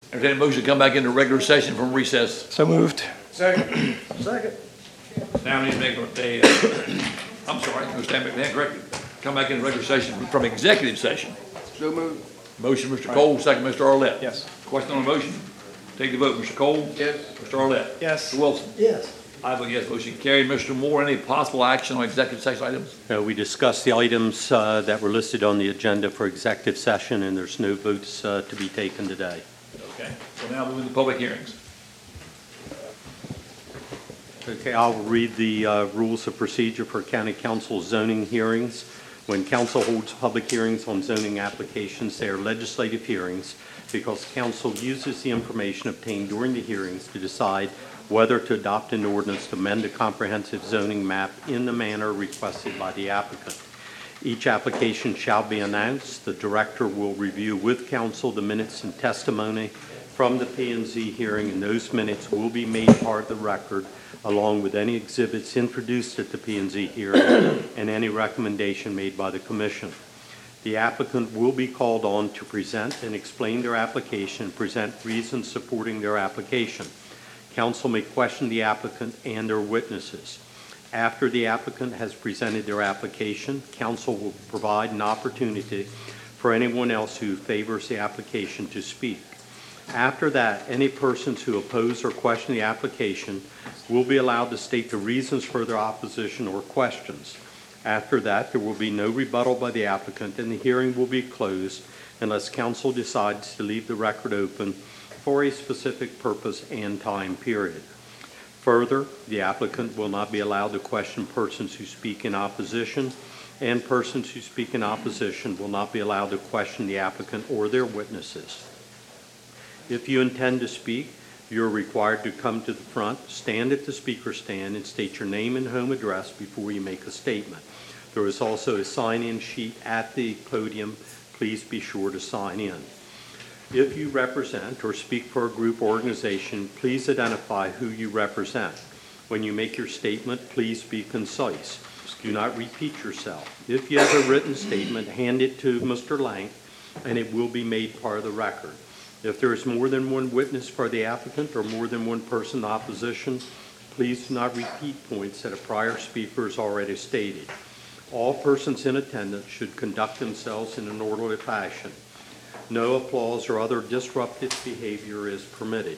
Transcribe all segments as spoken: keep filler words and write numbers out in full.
Entertain a motion to come back into regular session from recess. So moved. Second. Second. Now we need to make a, uh, I'm sorry, Mister Stan McMahon corrected. Come back into regular session from executive session. So moved. Motion, Mister Cole, second, Mister Arlett. Yes. Question on the motion? Take the vote, Mister Cole. Yes. Mister Arlett. Yes. Mister Wilson. Yes. I vote yes, motion carried. Mister Moore, any possible action on executive session items? Uh, we discussed the items uh, that were listed on the agenda for executive session, and there's no votes uh, to be taken today. Okay, so now moving to public hearings. Okay, I'll read the uh, rules of procedure for County Council zoning hearings. When council holds public hearings on zoning applications, they are legislative hearings because council uses the information obtained during the hearings to decide whether to adopt an ordinance to amend a comprehensive zoning map in the manner requested by the applicant. Each application shall be announced. The director will review with council the minutes and testimony from the P and Z hearing, and those minutes will be made part of the record along with any exhibits introduced at the P and Z hearing and any recommendation made by the commission. The applicant will be called on to present and explain their application and present reasons supporting their application. Council may question the applicant and their witnesses. After the applicant has presented their application, council will provide an opportunity for anyone else who favors the application to speak. After that, any persons who oppose or question the application will be allowed to state the reasons for their opposition or questions. After that, there will be no rebuttal by the applicant, and the hearing will be closed unless council decides to leave the record open for a specific purpose and time period. Further, the applicant will not be allowed to question persons who speak in opposition, and persons who speak in opposition will not be allowed to question the applicant or their witnesses. If you intend to speak, you're required to come to the front, stand at the speaker stand, and state your name and home address before you make a statement. There is also a sign-in sheet at the podium. Please be sure to sign in. If you represent or speak for a group or organization, please identify who you represent. When you make your statement, please be concise. Do not repeat yourself. If you have a written statement, hand it to Mister Lang, and it will be made part of the record. If there is more than one witness for the applicant or more than one person in opposition, please do not repeat points that a prior speaker has already stated. All persons in attendance should conduct themselves in an orderly fashion. No applause or other disruptive behavior is permitted.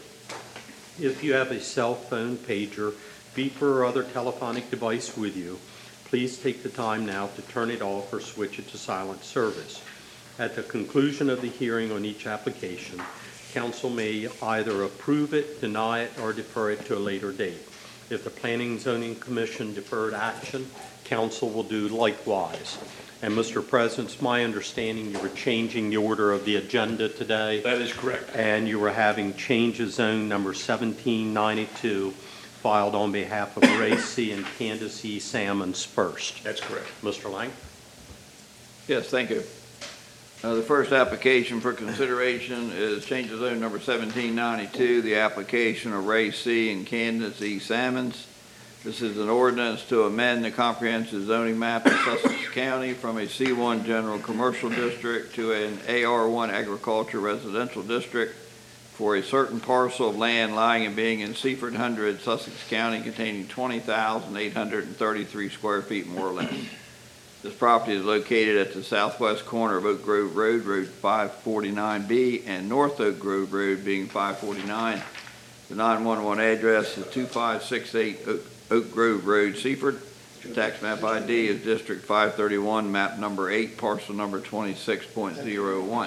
If you have a cell phone, pager, beeper, or other telephonic device with you, please take the time now to turn it off or switch it to silent service. At the conclusion of the hearing on each application, council may either approve it, deny it, or defer it to a later date. If the Planning and Zoning Commission deferred action, council will do likewise. And Mister President, it's my understanding you were changing the order of the agenda today. That is correct. And you were having change of zone number seventeen ninety-two filed on behalf of Ray C. and Candace E. Salmons first. That's correct. Mister Lang? Yes, thank you. Uh, the first application for consideration is change of zone number seventeen ninety-two, the application of Ray C. and Candace E. Salmons. This is an ordinance to amend the comprehensive zoning map of Sussex County from a C one general commercial district to an A R one agriculture residential district for a certain parcel of land lying and being in Seaford Hundred, Sussex County, containing twenty thousand eight hundred thirty-three square feet, more or less. This property is located at the southwest corner of Oak Grove Road, Road five forty-nine B, and North Oak Grove Road, being five forty-nine. The nine one one address is two five six eight Oak Oak Grove Road, Seaford. The tax map I D is District five thirty-one, map number eight, parcel number twenty-six point zero one.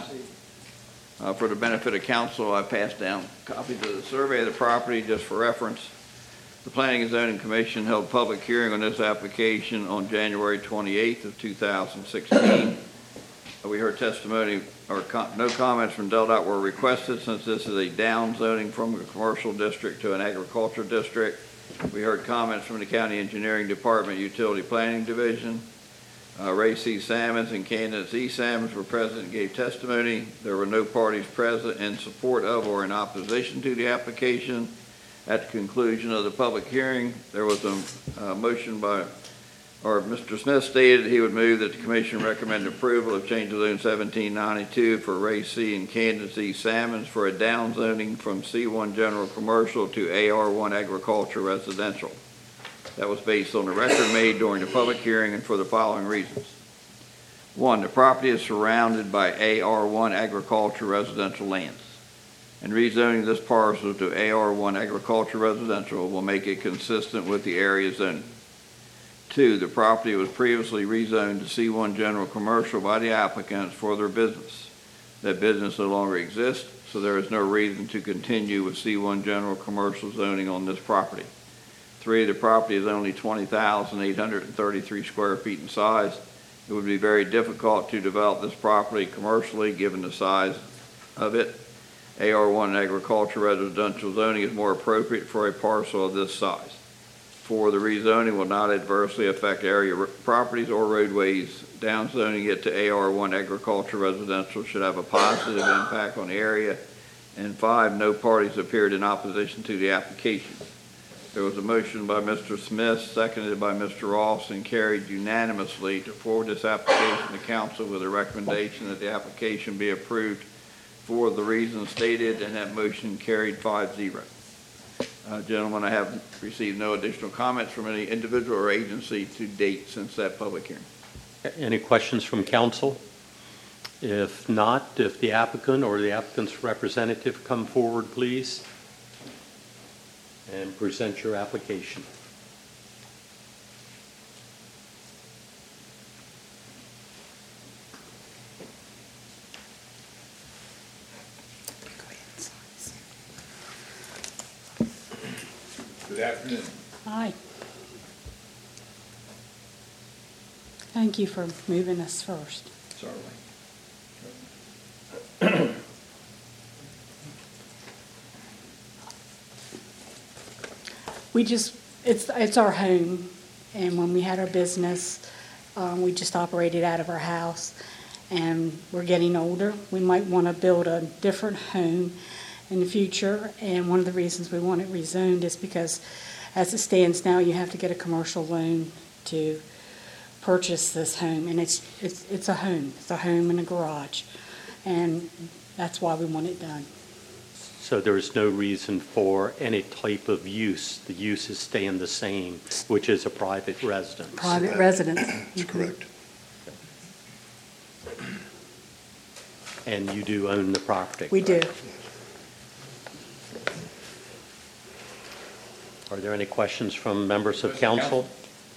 Uh, for the benefit of council, I passed down copies of the survey of the property just for reference. The Planning and Zoning Commission held public hearing on this application on January twenty-eighth of two thousand sixteen. Uh, we heard testimony or com no comments from Del Dot were requested since this is a down zoning from a commercial district to an agriculture district. We heard comments from the County Engineering Department Utility Planning Division. Uh, Ray C. Salmons and Candace E. Salmons were present and gave testimony. There were no parties present in support of or in opposition to the application. At the conclusion of the public hearing, there was a uh, motion by or Mister Smith stated he would move that the commission recommend approval of change of zone seventeen ninety-two for Ray C. and Candace E. Salmons for a downzoning from C one General Commercial to A R one Agriculture Residential. That was based on the record made during the public hearing and for the following reasons. One, the property is surrounded by A R one Agriculture Residential lands, and rezoning this parcel to A R one Agriculture Residential will make it consistent with the area zoning. Two, the property was previously rezoned to C one General Commercial by the applicants for their business. That business no longer exists, so there is no reason to continue with C one General Commercial zoning on this property. Three, the property is only twenty thousand eight hundred thirty-three square feet in size. It would be very difficult to develop this property commercially given the size of it. A R one Agriculture Residential zoning is more appropriate for a parcel of this size. Four, the rezoning will not adversely affect area properties or roadways. Downzoning it to A R one Agriculture Residential should have a positive impact on the area. And five, no parties appeared in opposition to the application. There was a motion by Mister Smith, seconded by Mister Ross, and carried unanimously to forward this application to council with a recommendation that the application be approved for the reasons stated, and that motion carried five zero. Uh, gentlemen, I have received no additional comments from any individual or agency to date since that public hearing. Any questions from council? If not, if the applicant or the applicant's representative come forward, please, and present your application. Good afternoon. Hi. Thank you for moving us first. Certainly. We just, it's, it's our home, and when we had our business, um, we just operated out of our house, and we're getting older. We might want to build a different home in the future, and one of the reasons we want it rezoned is because as it stands now, you have to get a commercial loan to purchase this home, and it's, it's, it's a home. It's a home and a garage, and that's why we want it done. So there is no reason for any type of use. The use is staying the same, which is a private residence. Private residence. That's correct. And you do own the property? We do. Are there any questions from members of council?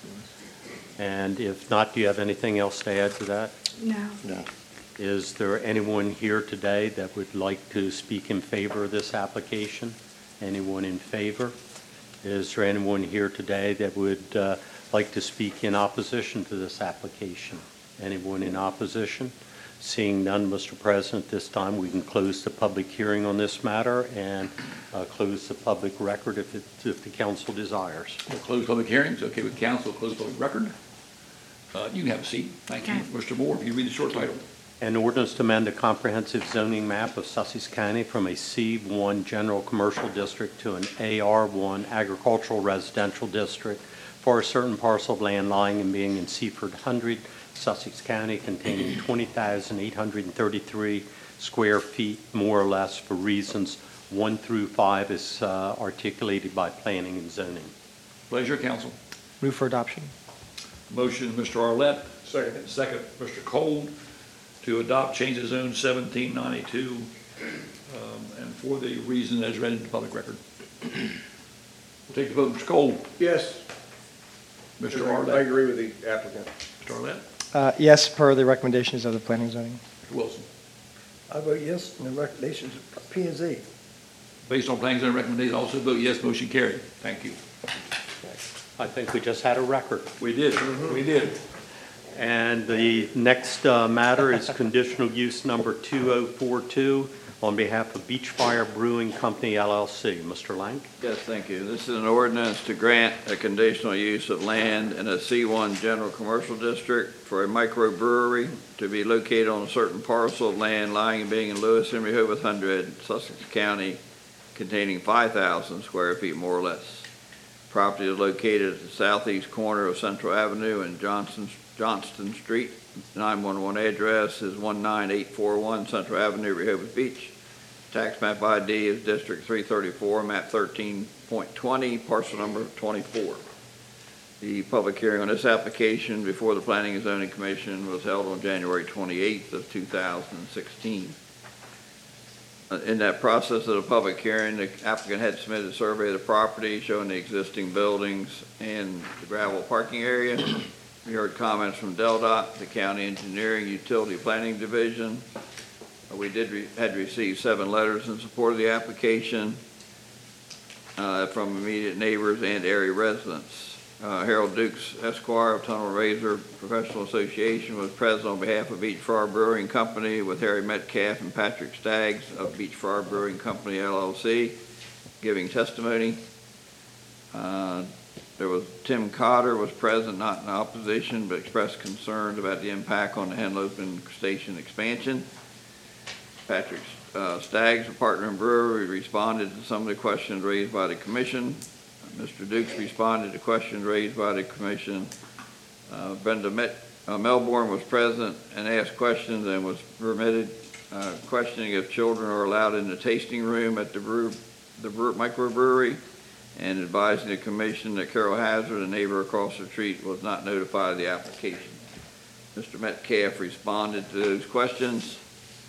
And if not, do you have anything else to add to that? No. No. Is there anyone here today that would like to speak in favor of this application? Anyone in favor? Is there anyone here today that would uh, like to speak in opposition to this application? Anyone in opposition? Seeing none, Mister President, this time we can close the public hearing on this matter and uh, close the public record if, it, if the council desires. We'll close public hearings. Okay with council, close public record. Uh, you can have a seat. Thank you. Okay. Mister Moore, if you read the short title. An ordinance to amend the comprehensive zoning map of Sussex County from a C one general commercial district to an A R one agricultural residential district for a certain parcel of land lying and being in Seaford Hundred, Sussex County, containing twenty thousand eight hundred thirty-three square feet, more or less, for reasons one through five as uh, articulated by planning and zoning. Pleasure, council. Move for adoption. Motion, Mister Arlett. Second. Second, Mister Cole, to adopt change of zone seventeen ninety-two, um, and for the reason as read in the public record. We'll take the vote. Mister Cole. Yes. Mister I Arlett. agree with the applicant. Mister Arlett. Uh, Yes, per the recommendations of the planning and zoning. Mister Wilson. I vote yes, and the recommendations of P and Z. Based on planning zone recommendation, I also vote yes, motion carried. Thank you. I think we just had a record. We did, we did. And the next uh, matter is conditional use number two oh four two on behalf of Beachfire Brewing Company, L L C. Mister Lank? Yes, thank you. This is an ordinance to grant a conditional use of land in a C one general commercial district for a microbrewery to be located on a certain parcel of land lying and being in Lewis and Rehoboth Hundred, Sussex County, containing five thousand square feet more or less. Property is located at the southeast corner of Central Avenue and Johnson, Johnston Street. nine one one address is one nine eight four one Central Avenue, Rehoboth Beach. Tax map I D is District three thirty-four, map thirteen point twenty, parcel number twenty-four. The public hearing on this application before the Planning and Zoning Commission was held on January twenty-eighth of two thousand sixteen. In that process of the public hearing, the applicant had submitted a survey of the property showing the existing buildings and the gravel parking area. We heard comments from DelDOT, the County Engineering Utility Planning Division. We did re had received seven letters in support of the application uh, from immediate neighbors and area residents. Uh, Harold Dukes, Esquire of Tunnel Razor Professional Association, was present on behalf of Beach Fire Brewing Company with Harry Metcalf and Patrick Staggs of Beach Fire Brewing Company, L L C, giving testimony. Uh, there was Tim Cotter was present, not in opposition, but expressed concerns about the impact on the Henlopen Station expansion. Patrick uh, Staggs, a partner in brewery, responded to some of the questions raised by the commission. Mister Dukes responded to questions raised by the commission. Uh, Brenda Met, uh, Melbourne was present and asked questions and was permitted uh, questioning if children are allowed in the tasting room at the, brew, the brew, microbrewery, and advising the commission that Carol Hazard, a neighbor across the street, was not notified of the application. Mister Metcalf responded to those questions.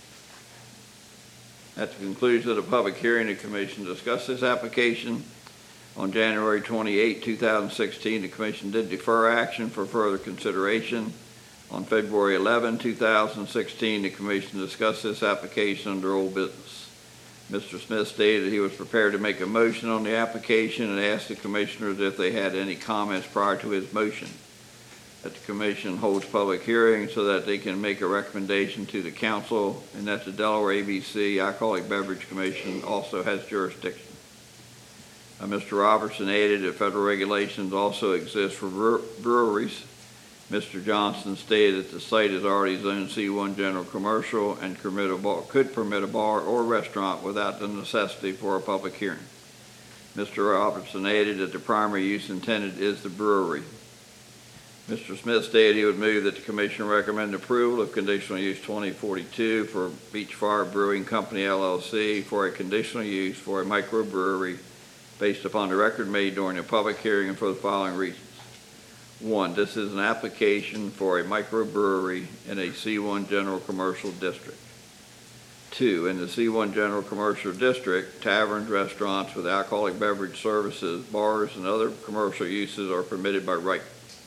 At the conclusion of the public hearing, the commission discussed this application. On January twenty-eighth, two thousand sixteen, the Commission did defer action for further consideration. On February eleventh, two thousand sixteen, the Commission discussed this application under old business. Mister Smith stated he was prepared to make a motion on the application and asked the Commissioners if they had any comments prior to his motion. That the Commission holds public hearings so that they can make a recommendation to the Council, and that the Delaware A B C Alcoholic Beverage Commission also has jurisdiction. Uh, Mister Robertson added that federal regulations also exist for breweries. Mister Johnson stated that the site is already zoned C one general commercial and permit a bar, could permit a bar or restaurant without the necessity for a public hearing. Mister Robertson added that the primary use intended is the brewery. Mister Smith stated he would move that the Commission recommend approval of conditional use twenty forty-two for Beach Fire Brewing Company, L L C, for a conditional use for a microbrewery based upon the record made during a public hearing and for the following reasons. One, this is an application for a microbrewery in a C one general commercial district. Two, in the C one general commercial district, taverns, restaurants with alcoholic beverage services, bars, and other commercial uses are permitted by right.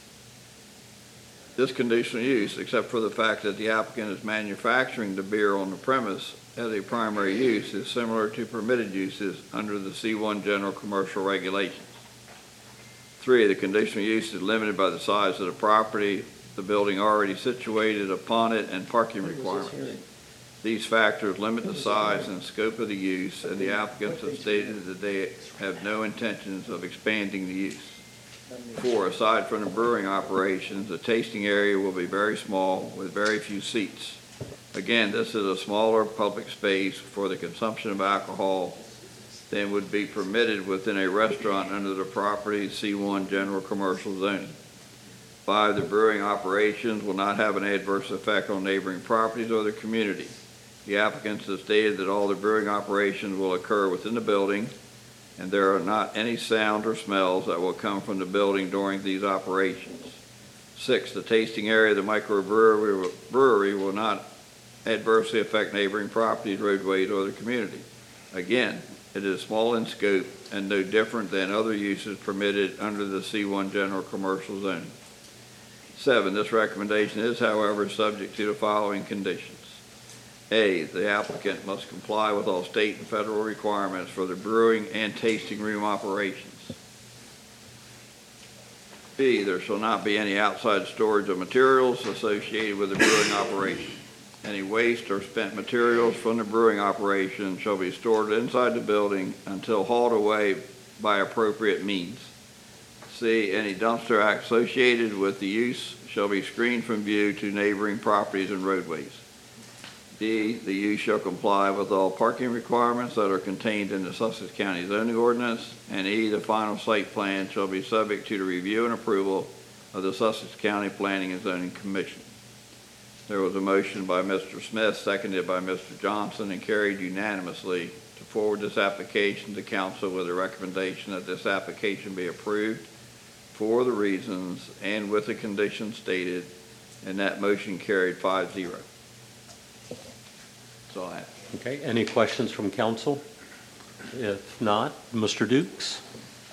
This conditional use, except for the fact that the applicant is manufacturing the beer on the premise as a primary use, is similar to permitted uses under the C one general commercial regulations. Three, the conditional use is limited by the size of the property, the building already situated upon it, and parking requirements. These factors limit the size and scope of the use, and the applicants have stated that they have no intentions of expanding the use. Four, aside from the brewing operations, the tasting area will be very small with very few seats. Again, this is a smaller public space for the consumption of alcohol than would be permitted within a restaurant under the property's C one general commercial zoning. Five, the brewing operations will not have an adverse effect on neighboring properties or the community. The applicants have stated that all the brewing operations will occur within the building, and there are not any sound or smells that will come from the building during these operations. Six, the tasting area of the microbrewery brewery will not adversely affect neighboring properties, roadways, or the community. Again, it is small in scope and no different than other uses permitted under the C one general commercial zone. Seven, this recommendation is, however, subject to the following conditions. A, the applicant must comply with all state and federal requirements for the brewing and tasting room operations. B, there shall not be any outside storage of materials associated with the brewing operation. Any waste or spent materials from the brewing operation shall be stored inside the building until hauled away by appropriate means. C, any dumpster associated with the use shall be screened from view to neighboring properties and roadways. D, the use shall comply with all parking requirements that are contained in the Sussex County zoning ordinance. And E, the final site plan shall be subject to the review and approval of the Sussex County Planning and Zoning Commission. There was a motion by Mister Smith, seconded by Mister Johnson, and carried unanimously to forward this application to council with a recommendation that this application be approved for the reasons and with the conditions stated, and that motion carried five zero. That's all I have. Okay, any questions from council? If not, Mister Dukes?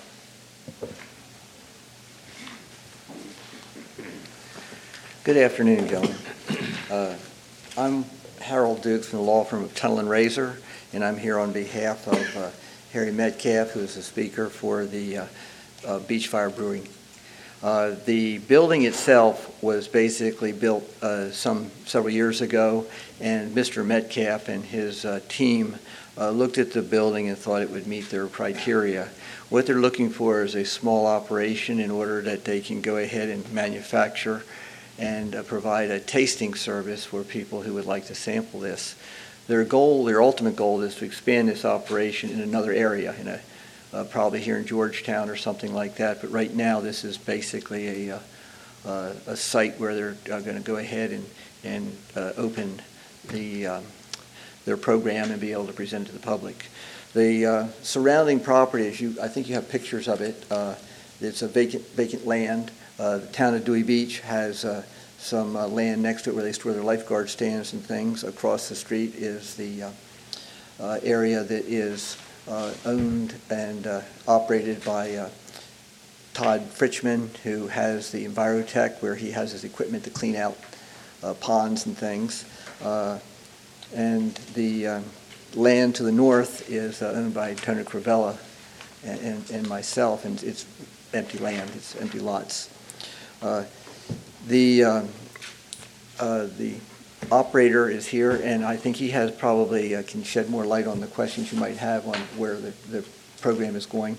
Good afternoon, gentlemen. Uh, I'm Harold Dukes from the law firm of Tunnel and Razor, and I'm here on behalf of uh, Harry Metcalf, who is the speaker for the uh, uh, Beachfire Brewing. Uh, the building itself was basically built uh, some several years ago, and Mister Metcalf and his uh, team uh, looked at the building and thought it would meet their criteria. What they're looking for is a small operation in order that they can go ahead and manufacture and uh, provide a tasting service for people who would like to sample this. Their goal, their ultimate goal, is to expand this operation in another area, in a Uh, probably here in Georgetown or something like that. But right now, this is basically a, uh, uh, a site where they're uh, going to go ahead and, and uh, open the, um, their program and be able to present it to the public. The uh, surrounding property, as you, I think you have pictures of it. Uh, it's a vacant, vacant land. Uh, the town of Dewey Beach has uh, some uh, land next to it where they store their lifeguard stands and things. Across the street is the uh, uh, area that is Uh, owned and uh, operated by uh, Todd Fritchman, who has the Envirotech, where he has his equipment to clean out uh, ponds and things. Uh, and the um, land to the north is uh, owned by Tony Cravella and, and, and myself, and it's empty land, it's empty lots. Uh, the um, uh, the operator is here, and I think he has probably uh, can shed more light on the questions you might have on where the, the program is going.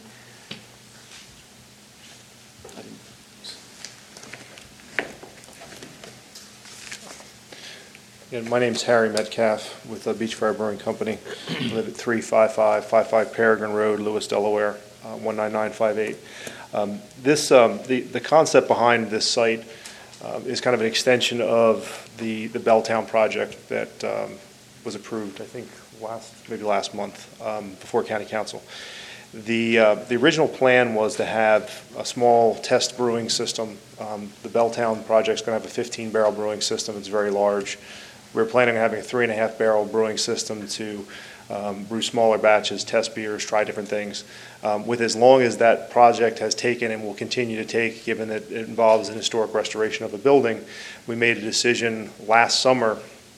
Yeah, my name's Harry Metcalf with the Beachfire Brewing Company. I live at three five five five five Peregrine Road, Lewis, Delaware, uh, one nine nine five eight. Um, this um, the the concept behind this site um, is kind of an extension of the the Belltown project that um, was approved, I think, last maybe last month um, before County Council. The uh, the original plan was to have a small test brewing system. Um, the Belltown project's going to have a fifteen barrel brewing system. It's very large. We're planning on having a three and a half barrel brewing system to um, brew smaller batches, test beers, try different things. Um, with as long as that project has taken and will continue to take, given that it involves an historic restoration of a building, we made a decision last summer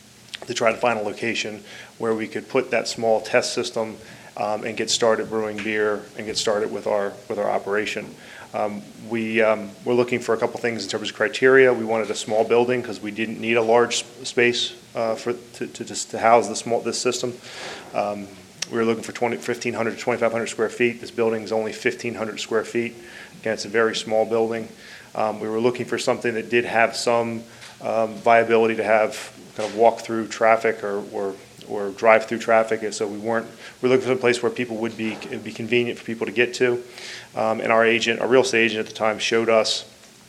to try to find a location where we could put that small test system um, and get started brewing beer and get started with our with our operation. Um, we um, were looking for a couple things in terms of criteria. We wanted a small building because we didn't need a large space uh, for to, to just to house the small this system. Um, we were looking for fifteen hundred to twenty-five hundred square feet. This building is only fifteen hundred square feet. Again, it's a very small building. Um, we were looking for something that did have some um, viability to have kind of walk through traffic or or, or drive through traffic. And so we weren't. We're looking for a place where people would be it would be convenient for people to get to. Um, and our agent, our real estate agent at the time, showed us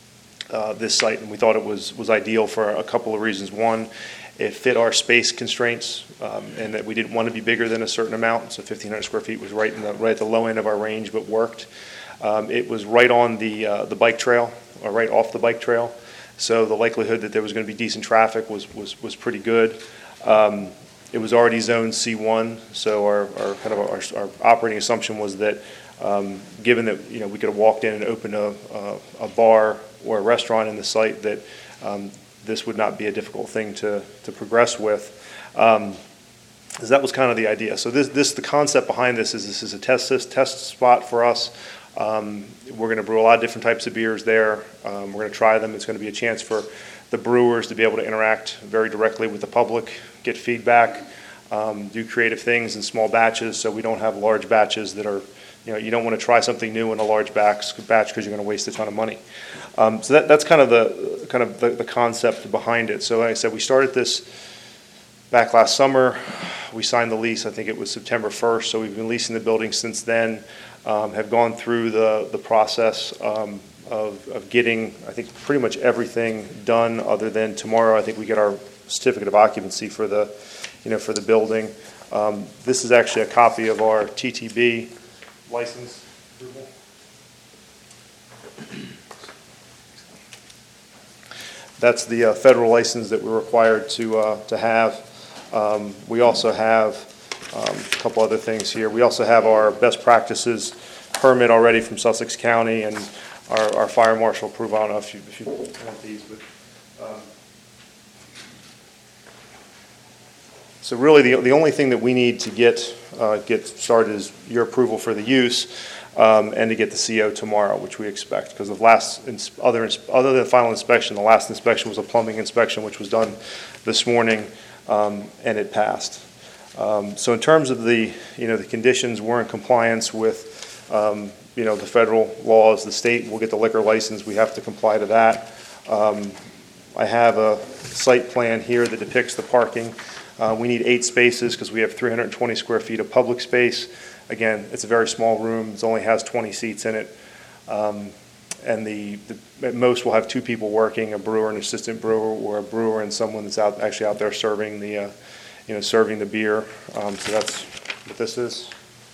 uh, this site, and we thought it was was ideal for a couple of reasons. One, it fit our space constraints, um, and that we didn't want to be bigger than a certain amount. So fifteen hundred square feet was right in the right at the low end of our range, but worked. Um, it was right on the uh, the bike trail, or right off the bike trail. So the likelihood that there was going to be decent traffic was was was pretty good. Um, it was already zoned C one, so our, our kind of our, our operating assumption was that. Um, given that you know we could have walked in and opened a, a, a bar or a restaurant in the site, that um, this would not be a difficult thing to to progress with. Um, so that was kind of the idea. So this this the concept behind this is this is a test this test spot for us. Um, we're going to brew a lot of different types of beers there. Um, we're going to try them. It's going to be a chance for the brewers to be able to interact very directly with the public, get feedback, um, do creative things in small batches. So we don't have large batches that are. You know, you don't want to try something new in a large batch because you're going to waste a ton of money. Um, so that, that's kind of the kind of the, the concept behind it. So like I said, we started this back last summer. We signed the lease, I think it was September first, so we've been leasing the building since then. Um, have gone through the, the process um, of, of getting, I think, pretty much everything done other than tomorrow. I think we get our certificate of occupancy for the, you know, for the building. Um, this is actually a copy of our T T B license approval. That's the uh, federal license that we're required to uh, to have. Um, we also have um, a couple other things here. We also have our best practices permit already from Sussex County, and our, our fire marshal approval. I don't know if you, if you want these, but um, so really the the only thing that we need to get uh, get started is your approval for the use. Um, and to get the C O tomorrow, which we expect, because of last ins- other ins- other than the final inspection, the last inspection was a plumbing inspection, which was done this morning, um, and it passed. Um, so in terms of the you know the conditions, we're in compliance with um, you know the federal laws. The state will get the liquor license; we have to comply to that. Um, I have a site plan here that depicts the parking. Uh, we need eight spaces because we have three hundred twenty square feet of public space. Again, it's a very small room. It only has twenty seats in it. Um, and the, the at most we'll have two people working, a brewer and assistant brewer, or a brewer and someone that's out actually out there serving the, uh, you know, serving the beer. Um, so that's what this is.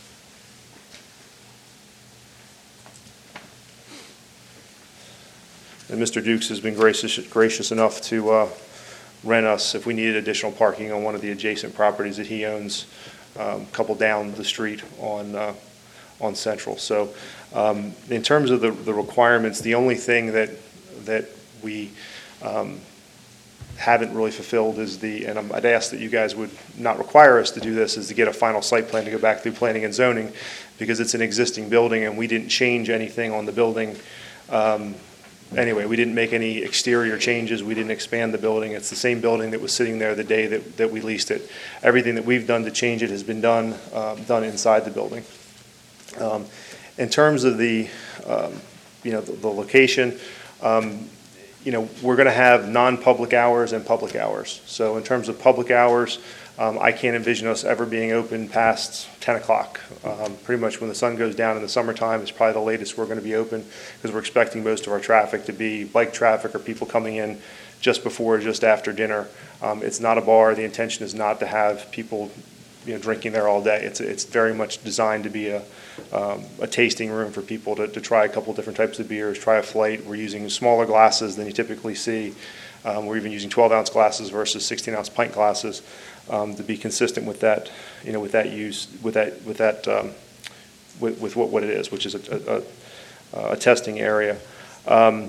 And Mister Dukes has been gracious, gracious enough to uh, rent us if we needed additional parking on one of the adjacent properties that he owns. Um, couple down the street on uh, on Central. So, um, in terms of the, the requirements, the only thing that that we um, haven't really fulfilled is the, and I'd ask that you guys would not require us to do this, is to get a final site plan to go back through planning and zoning, because it's an existing building and we didn't change anything on the building. Um, Anyway, we didn't make any exterior changes. We didn't expand the building. It's the same building that was sitting there the day that, that we leased it. Everything that we've done to change it has been done um, done inside the building. Um, in terms of the, um, you know, the, the location, um, you know, we're going to have non-public hours and public hours. So in terms of public hours, um, I can't envision us ever being open past ten o'clock. Um, pretty much when the sun goes down in the summertime is probably the latest we're going to be open, because we're expecting most of our traffic to be bike traffic or people coming in just before or just after dinner. Um, it's not a bar. The intention is not to have people, you know, drinking there all day. It's it's very much designed to be a um, a tasting room for people to, to try a couple different types of beers, try a flight. We're using smaller glasses than you typically see. Um, we're even using twelve ounce glasses versus sixteen ounce pint glasses um, to be consistent with that, you know, with that use, with that, with that, um, with, with what, what it is, which is a, a, a testing area. Um,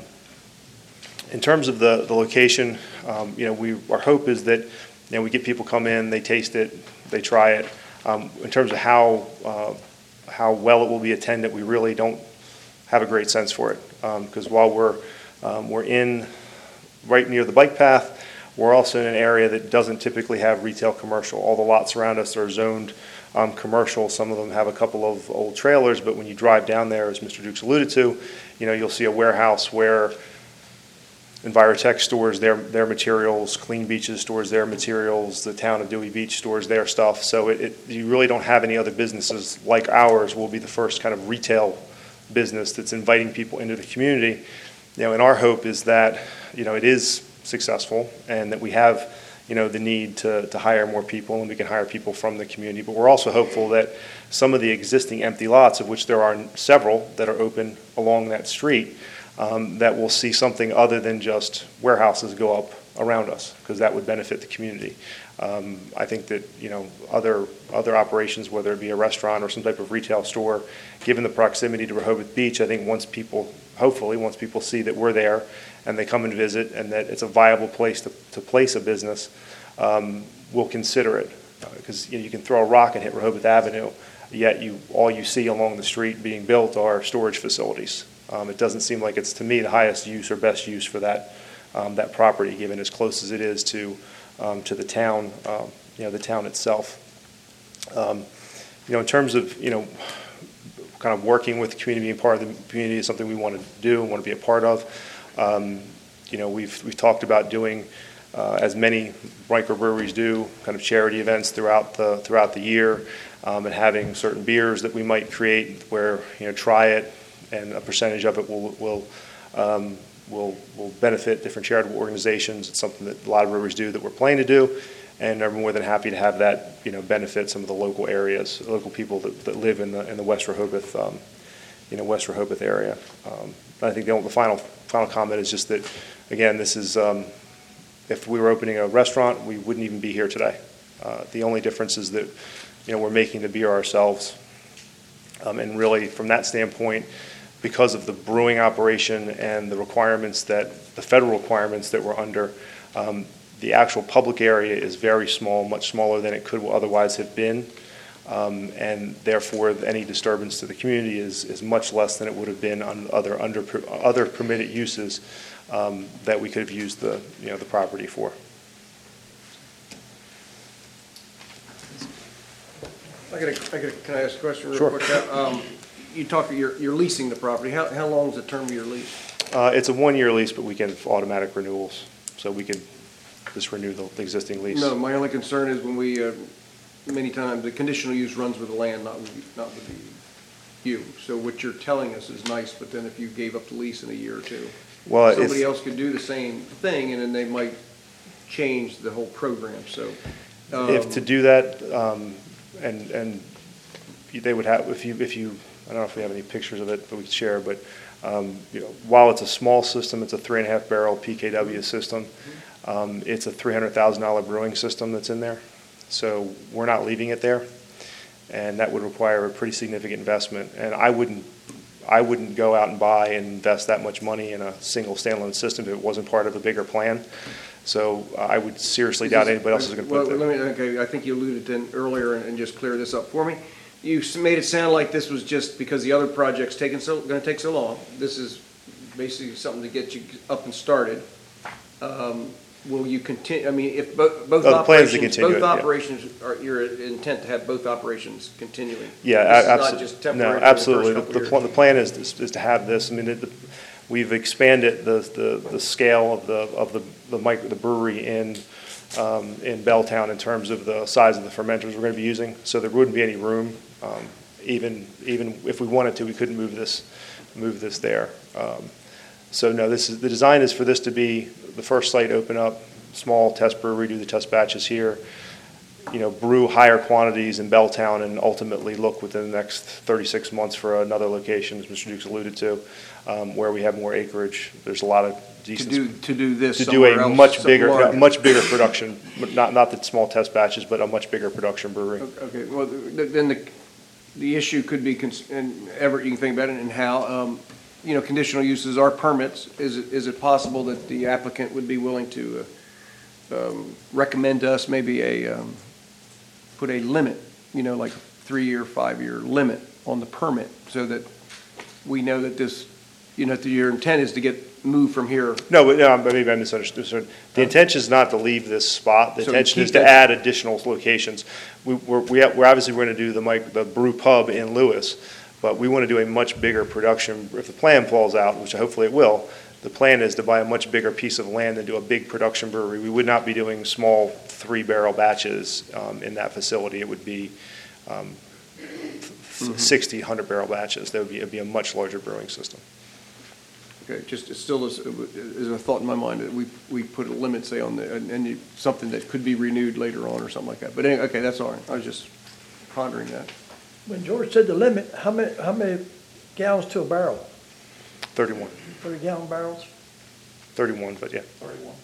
in terms of the, the location, um, you know, we, our hope is that, you know, we get people come in, they taste it, they try it. Um, in terms of how, uh, how well it will be attended, we really don't have a great sense for it. Because um, while we're, um, we're in right near the bike path, we're also in an area that doesn't typically have retail commercial. All the lots around us are zoned um, commercial. Some of them have a couple of old trailers, but when you drive down there, as Mister Dukes alluded to, you know, you'll see a warehouse where Envirotech stores their their materials, Clean Beaches stores their materials, the town of Dewey Beach stores their stuff. So it, it you really don't have any other businesses like ours. We'll be the first kind of retail business that's inviting people into the community. You know, and our hope is that, you know, it is successful and that we have, you know, the need to, to hire more people, and we can hire people from the community. But we're also hopeful that some of the existing empty lots, of which there are several that are open along that street, um, that we'll see something other than just warehouses go up around us, because that would benefit the community. Um, I think that, you know, other other operations, whether it be a restaurant or some type of retail store, given the proximity to Rehoboth Beach, I think once people, hopefully, once people see that we're there and they come and visit and that it's a viable place to, to place a business, um, we'll consider it. Because uh, you know, you can throw a rock and hit Rehoboth Avenue, yet you all you see along the street being built are storage facilities. Um, it doesn't seem like it's, to me, the highest use or best use for that um, that property, given as close as it is to um, to the town, um, you know, the town itself. Um, you know, in terms of, you know, kind of working with the community, being part of the community is something we want to do and want to be a part of. Um, you know, we've we've talked about doing uh, as many microbreweries do, kind of charity events throughout the throughout the year, um, and having certain beers that we might create where, you know, try it, and a percentage of it will will um, will will benefit different charitable organizations. It's something that a lot of breweries do that we're planning to do, and are more than happy to have that, you know, benefit some of the local areas, local people that, that live in the in the West Rehoboth, um, you know, West Rehoboth area. Um, I think the, the final final comment is just that, again, this is, um, if we were opening a restaurant, we wouldn't even be here today. Uh, the only difference is that, you know, we're making the beer ourselves, um, and really from that standpoint, because of the brewing operation and the requirements that the federal requirements that we're under. Um, The actual public area is very small, much smaller than it could otherwise have been, um, and therefore any disturbance to the community is, is much less than it would have been on other under other permitted uses um, that we could have used the you know the property for. I got a, I got a, can I ask a question real Sure. quick? Um, you talk, you're, you're leasing the property. How, how long is the term of your lease? Uh, it's a one-year lease, but we can have automatic renewals, so we can just renew the, the existing lease. No, my only concern is when we, uh, many times, the conditional use runs with the land, not with, not with the, you. So what you're telling us is nice, but then if you gave up the lease in a year or two, Well, if- somebody else could do the same thing, and then they might change the whole program, so. If um, to do that, um, and, and they would have, if you, if you, I don't know if we have any pictures of it that we could share, but, um, you know, while it's a small system, it's a three and a half barrel P K W system. Um, it's a three hundred thousand dollar brewing system that's in there. So we're not leaving it there. And that would require a pretty significant investment. And I wouldn't, I wouldn't go out and buy and invest that much money in a single standalone system if it wasn't part of a bigger plan. So uh, I would seriously doubt anybody else is going to put it Well, there. let me, okay, I think you alluded to it earlier, and and just clear this up for me. You s- made it sound like this was just because the other project's taking so, gonna take so long. This is basically something to get you up and started. Um, Will you continue, I mean, if both, both Oh, the plan is to operations, continue both it, yeah. operations are, your intent to have both operations continuing? Yeah, This is not absolutely. just temporary No, for the absolutely. first The, couple the years. pl- the plan is, is is to have this, I mean, the- we've expanded the, the, the scale of the, of the, the mic, the brewery in, um, in Belltown in terms of the size of the fermenters we're gonna be using, so there wouldn't be any room, um, even, even if we wanted to, we couldn't move this, move this there. Um, So no, this is, the design is for this to be the first site open up, small test brewery, do the test batches here, you know, brew higher quantities in Belltown, and ultimately look within the next thirty-six months for another location, as Mister Dukes alluded to, um, where we have more acreage. There's a lot of To decent. do, to do this To do somewhere a else, much something bigger, larger. a much bigger production, but not, not the small test batches, but a much bigger production brewery. Okay, well, th- then the, the issue could be, cons- and Everett, you can think about it, and how, um, you know, conditional uses are permits. Is it, is it possible that the applicant would be willing to uh, um, recommend to us maybe a, um, put a limit, you know, like three-year, five-year limit on the permit, so that we know that this, you know, that your intent is to get moved from here? No, but, no, maybe I misunderstood. The intention is not to leave this spot. The So intention keep is to it- add additional locations. We, we're, we have- we're obviously going to do the mic, the brew pub in Lewis, but we want to do a much bigger production. If the plan falls out, which hopefully it will, the plan is to buy a much bigger piece of land and do a big production brewery. We would not be doing small three-barrel batches um, in that facility. It would be um, sixty, hundred-barrel batches. That would be, it'd be a much larger brewing system. Okay, just, it still is, is a thought in my mind that we, we put a limit, say, on the, and, and you- something that could be renewed later on or something like that. But anyway, okay, that's all right. I was just pondering that. When George said the limit, how many, how many gallons to a barrel? thirty-one, thirty gallon barrels? thirty-one, but yeah. thirty-one.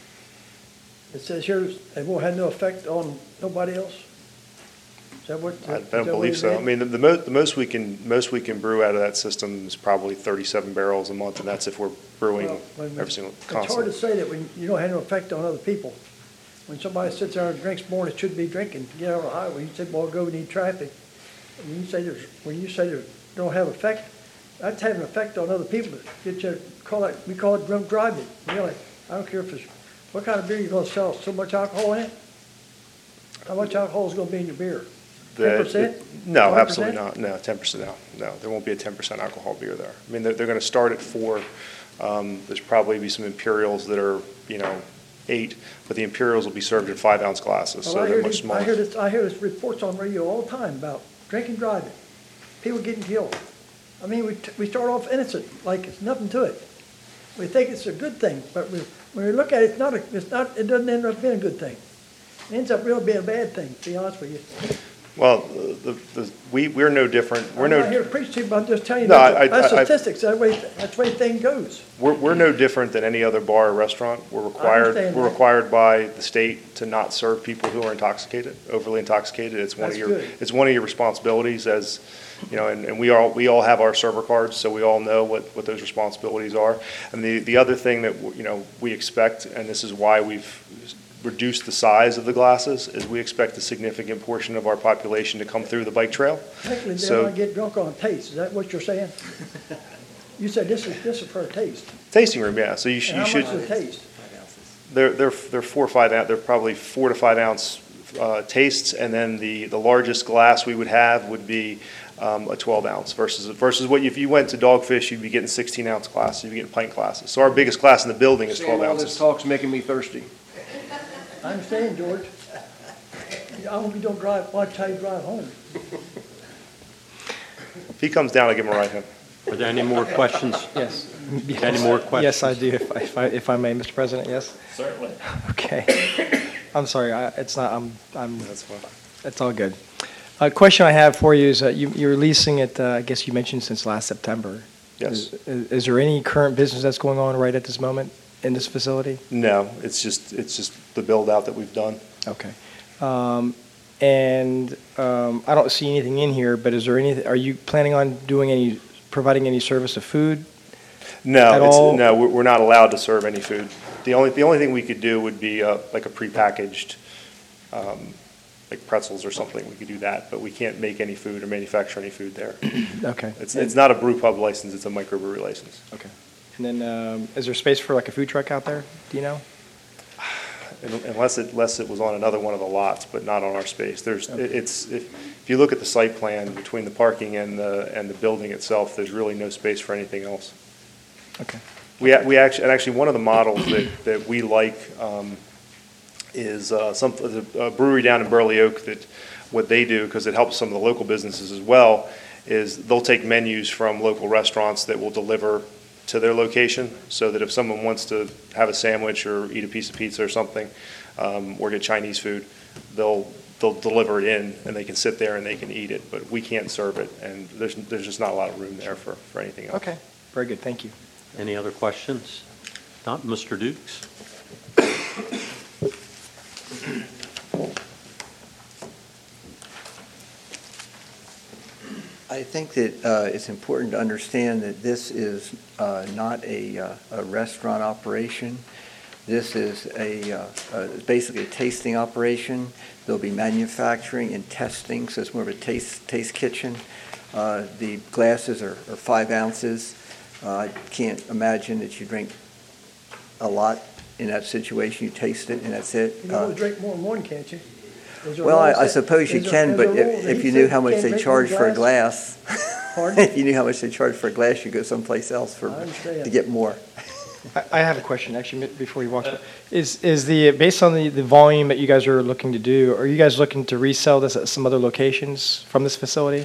It says here it won't have no effect on nobody else? Is that what? I is that don't what believe it so. I read? mean, the, the most, the most we can, most we can brew out of that system is probably thirty-seven barrels a month, and that's if we're brewing Well, wait a minute. every single, It's hard to constantly. say that when you don't have no effect on other people. When somebody sits there and drinks more than it should be drinking, get out on the highway, you say, well, go, we need traffic. When you say there's, when you say there don't have effect, that's having an effect on other people. Get you, call it, we call it drunk driving, really. I don't care if it's, what kind of beer you gonna sell, so much alcohol in it? How much alcohol is gonna be in your beer? The- ten percent? No, absolutely not. No, ten percent, no, no. There won't be a ten percent alcohol beer there. I mean, they're, they're gonna start at four. Um, there's probably be some Imperials that are, you know, eight, but the Imperials will be served in five-ounce glasses, Well, so I they're hear much this, I smaller. hear this, I hear this reports on radio all the time about drinking driving, people getting killed. I mean, we, t- we start off innocent, like it's nothing to it. We think it's a good thing, but we, when we look at it, it's not, a, it's not, it doesn't end up being a good thing. It ends up really being a bad thing, to be honest with you. Well, the, the, we, we're no different, we're I'm no. not here to preach to you, but I'm just telling you, No, that's, I- that's I- I- statistics, that's the way, that's the way the thing goes. We're, we're no different than any other bar or restaurant. We're required, understand we're that. required by the state to not serve people who are intoxicated, overly intoxicated. It's one of That's your, good. it's one of your responsibilities as, you know, and, and we all, we all have our server cards, so we all know what, what those responsibilities are. And the, the other thing that, you know, we expect, and this is why we've reduced the size of the glasses, is we expect a significant portion of our population to come through the bike trail. Actually, they So- want to get drunk on taste, is that what you're saying? You said this is, this is for a taste. Tasting room, yeah, so you should, And you how should. much is a taste? They're, they're, they're four or five, ounce- they're probably four to five ounce uh, tastes, and then the, the largest glass we would have would be um, a twelve ounce versus, versus what, if you went to Dogfish, you'd be getting sixteen ounce glasses, you'd be getting pint glasses. So our biggest glass in the building is twelve Sam, all this ounces. talk's making me thirsty. I understand, George. I hope you don't drive, watch how you drive home. If he comes down, I'll give him a ride home. Are there any more questions? Yes. Any more questions? Yes, I do, if I- if I, if I may, Mister President, yes? Certainly. Okay. I'm sorry, I, it's not, I'm, I'm, That's fine. it's all good. A question I have for you is, uh, you, you're leasing it, uh, I guess you mentioned since last September. Yes. Is, is there any current business that's going on right at this moment in this facility? No, it's just, it's just the build out that we've done. Okay. Um, and, um, I don't see anything in here, but is there any, are you planning on doing any, providing any service of food? No, At it's, all? no, we're we're not allowed to serve any food. The only, the only thing we could do would be uh, like a prepackaged, um, like pretzels or something. We could do that, but we can't make any food or manufacture any food there. Okay. It's, it's not a brew pub license, it's a microbrewery license. Okay. And then, um, is there space for like a food truck out there? Do you know? Unless it, unless it was on another one of the lots, but not on our space. There's, it- it's, if, if you look at the site plan between the parking and the, and the building itself, there's really no space for anything else. Okay. We, a- we actually, and actually, one of the models that, that we like um, is uh, some, the brewery down in Burley Oak, that what they do, because it helps some of the local businesses as well, is they'll take menus from local restaurants that will deliver to their location, so that if someone wants to have a sandwich or eat a piece of pizza or something, um, or get Chinese food, they'll, they'll deliver it in, and they can sit there and they can eat it, but we can't serve it, and there's, there's just not a lot of room there for, for anything else. Okay. Very good. Thank you. Any other questions? Not Mister Dukes? I think that uh, it's important to understand that this is uh, not a uh, a restaurant operation. This is a, uh, uh, basically a tasting operation. There'll be manufacturing and testing, so it's more of a taste taste kitchen. Uh, The glasses are are five ounces. Uh, I can't imagine that you drink a lot in that situation. You taste it, and that's it. You can Uh, always drink more than one, can't you? Is there Well, I rules I that- suppose you is there- can, is but there if rules? if He you knew said how much can't they drink charge one for a glass, Pardon? if you knew how much they charge for a glass, you'd go someplace else for, I understand. to get more. I, I have a question, actually, mi- before you walk. Is, is the, based on the, the volume that you guys are looking to do, are you guys looking to resell this at some other locations from this facility?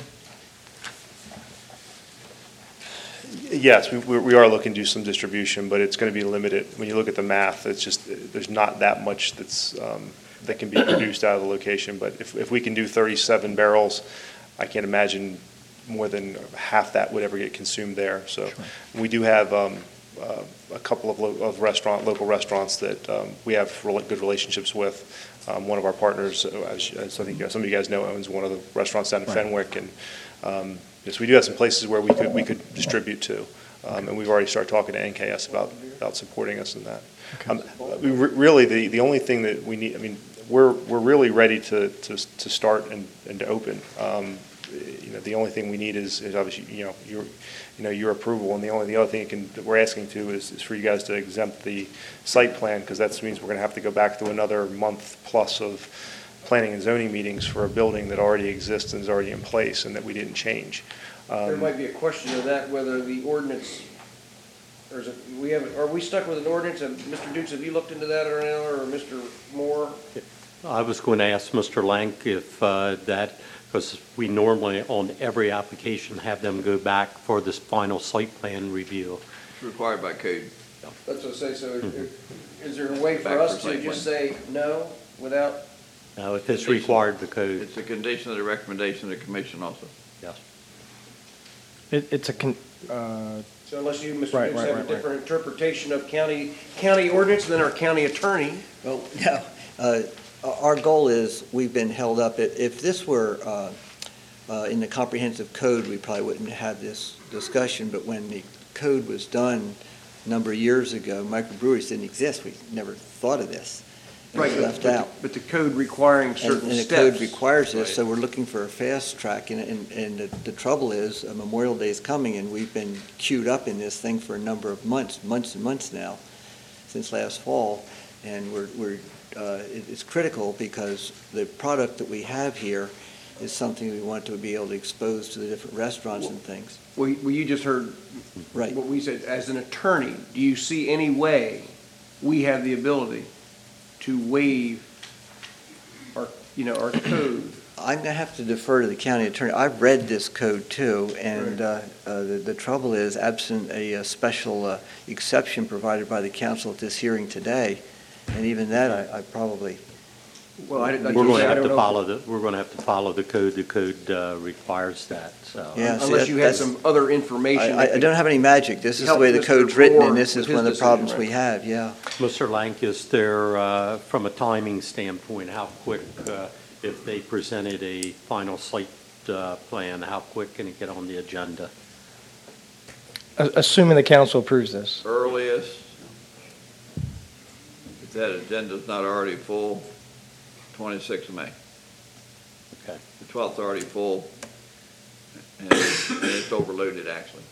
Yes, we, we we are looking to do some distribution, but it's going to be limited. When you look at the math, it's just, there's not that much that's, um, that can be produced out of the location. But if, if we can do thirty-seven barrels, I can't imagine more than half that would ever get consumed there. So we do have um, uh, a couple of, lo- of restaurant, local restaurants that um, we have rela- good relationships with. Um, One of our partners, uh, as as I think some of you guys know, owns one of the restaurants down in Right. Fenwick. And um, yes, we do have some places where we could, we could distribute to. Um, And we've already started talking to N K S about, about supporting us in that. Um, we re- Really, the, the only thing that we need, I mean, we're, we're really ready to, to, to start and, and to open. Um, You know, the only thing we need is, is obviously, you know, your, you know, your approval, and the only, the other thing it can, that we're asking to is, is for you guys to exempt the site plan, because that means we're gonna have to go back to another month plus of planning and zoning meetings for a building that already exists and is already in place and that we didn't change. There Um, might be a question of that, whether the ordinance Or is it, we have, are we stuck with an ordinance? And Mister Dukes, have you looked into that or now, or Mister Moore? I was going to ask Mister Lank if uh, that, because we normally on every application have them go back for this final site plan review. It's required by code. That's what I say, so is there a way for Back us for to site just say no without? Now, if it's required, the code, It's a condition of the recommendation of the commission also. yes. It, it's a, con- uh, So unless you, Mister Right, Dukes, right, have a right, right. different interpretation of county, county ordinance than our county attorney. Well, no, uh, our goal is, we've been held up, if if this were uh, uh, in the comprehensive code, we probably wouldn't have this discussion, but when the code was done a number of years ago, microbreweries didn't exist, we never thought of this. It was Right, but- left but- out. But the code requiring And certain and the steps. code requires this, Right. so we're looking for a fast track, and, and, and the- the trouble is, uh, Memorial Day is coming, and we've been queued up in this thing for a number of months, months and months now, since last fall, and we're, we're, uh, it- it's critical because the product that we have here is something we want to be able to expose to the different restaurants and things. Well, well, you just heard Right. what we said. As an attorney, do you see any way we have the ability to waive our, you know, our code? I'm going to have to defer to the county attorney. I've read this code too, and uh, uh, the the trouble is, absent a uh, special uh, exception provided by the council at this hearing today, and even that, I I probably, Well, I, like We're you going say, to I have don't to know. follow the, we're going to have to follow the code. The code uh, requires that, so. Yeah, see, Unless that- you had that's- some other information. I I don't have any magic. This is the Help way the Mister code's written, Moore and this with is his one of the decision, problems right? we have, yeah. Mister Lank, is there, uh, from a timing standpoint, how quick, uh, if they presented a final site uh, plan, how quick can it get on the agenda? a- assuming the council approves this. Earliest, if that agenda's not already full, twenty-sixth of May. Okay. The twelfth's already full, and it's and it's overloaded, actually.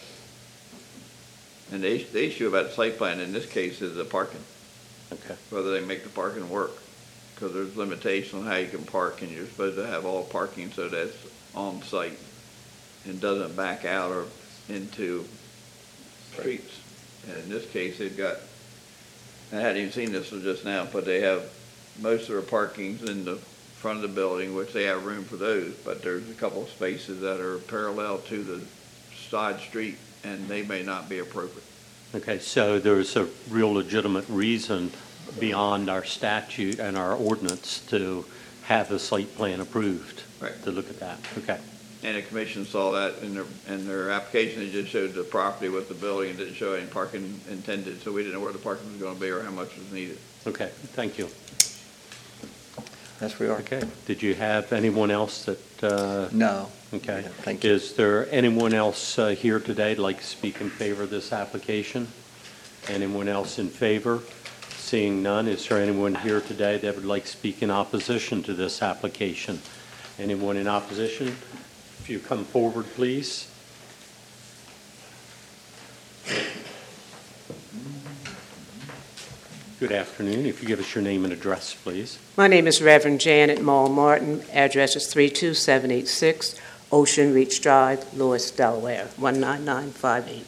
And the issue, the issue about the site plan in this case is the parking, Okay. whether they make the parking work. Because there's limitations on how you can park, and you're supposed to have all parking so that's on site and doesn't back out or into streets. And in this case, they've got, I hadn't even seen this till just now, but they have most of their parkings in the front of the building, which they have room for those, but there's a couple of spaces that are parallel to the side street, and they may not be appropriate. Okay, so there's a real legitimate reason beyond our statute and our ordinance to have the site plan approved. Right. To look at that, okay. And the commission saw that in their, in their application, it just showed the property with the building, and didn't show any parking intended, so we didn't know where the parking was gonna be or how much was needed. Okay, thank you. That's where we are. Okay, did you have anyone else that, uh, No. okay. Yeah, thank you. Is there anyone else uh, here today that'd like to speak in favor of this application? Anyone else in favor? Seeing none, is there anyone here today that would like to speak in opposition to this application? Anyone in opposition? If you come forward, please. Good afternoon. If you give us your name and address, please. My name is Reverend Janet Mull Martin. Address is three two seven eight six Ocean Reach Drive, Lewis, Delaware, one nine nine five eight.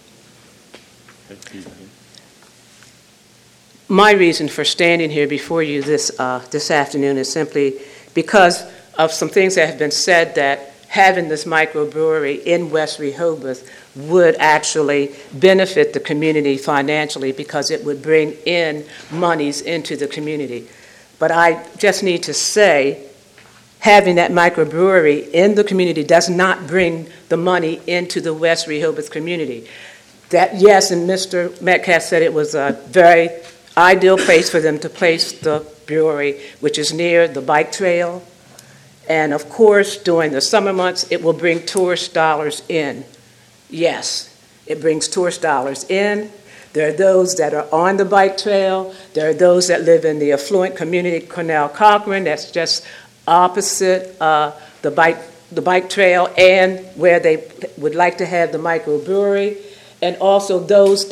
My reason for standing here before you this, uh, this afternoon is simply because of some things that have been said that having this microbrewery in West Rehoboth would actually benefit the community financially because it would bring in monies into the community. But I just need to say, having that microbrewery in the community does not bring the money into the West Rehoboth community. That, yes, and Mister Metcalf said it was a very ideal place for them to place the brewery, which is near the bike trail. And of course, during the summer months, it will bring tourist dollars in. Yes, it brings tourist dollars in. There are those that are on the bike trail. There are those that live in the affluent community, Cornell Cochran, that's just opposite uh, the bike the bike trail and where they would like to have the microbrewery. And also those that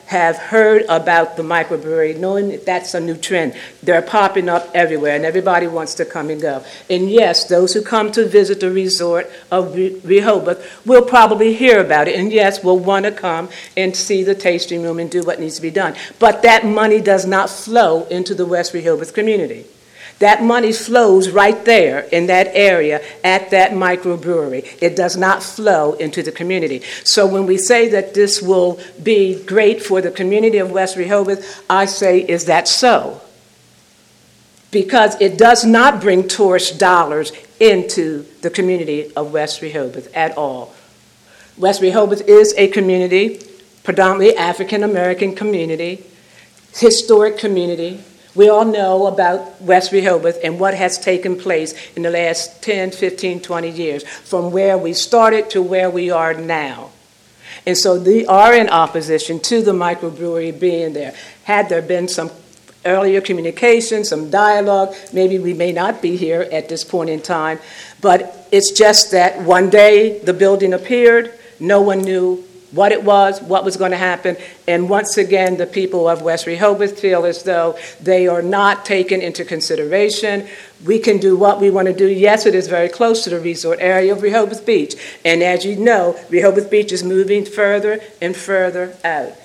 have heard about the microbrewery, knowing that that's a new trend. They're popping up everywhere, and everybody wants to come and go. And yes, those who come to visit the resort of Re- Rehoboth will probably hear about it, and yes, will want to come and see the tasting room and do what needs to be done. But that money does not flow into the West Rehoboth community. That money flows right there in that area at that microbrewery. It does not flow into the community. So when we say that this will be great for the community of West Rehoboth, I say, is that so? Because it does not bring tourist dollars into the community of West Rehoboth at all. West Rehoboth is a community, predominantly African American community, historic community. We all know about West Rehoboth and what has taken place in the last ten, fifteen, twenty years, from where we started to where we are now. And so they are in opposition to the microbrewery being there. Had there been some earlier communication, some dialogue, maybe we may not be here at this point in time. But it's just that one day the building appeared, no one knew what it was, what was going to happen, and once again, the people of West Rehoboth feel as though they are not taken into consideration. We can do what we want to do. Yes, it is very close to the resort area of Rehoboth Beach, and as you know, Rehoboth Beach is moving further and further out.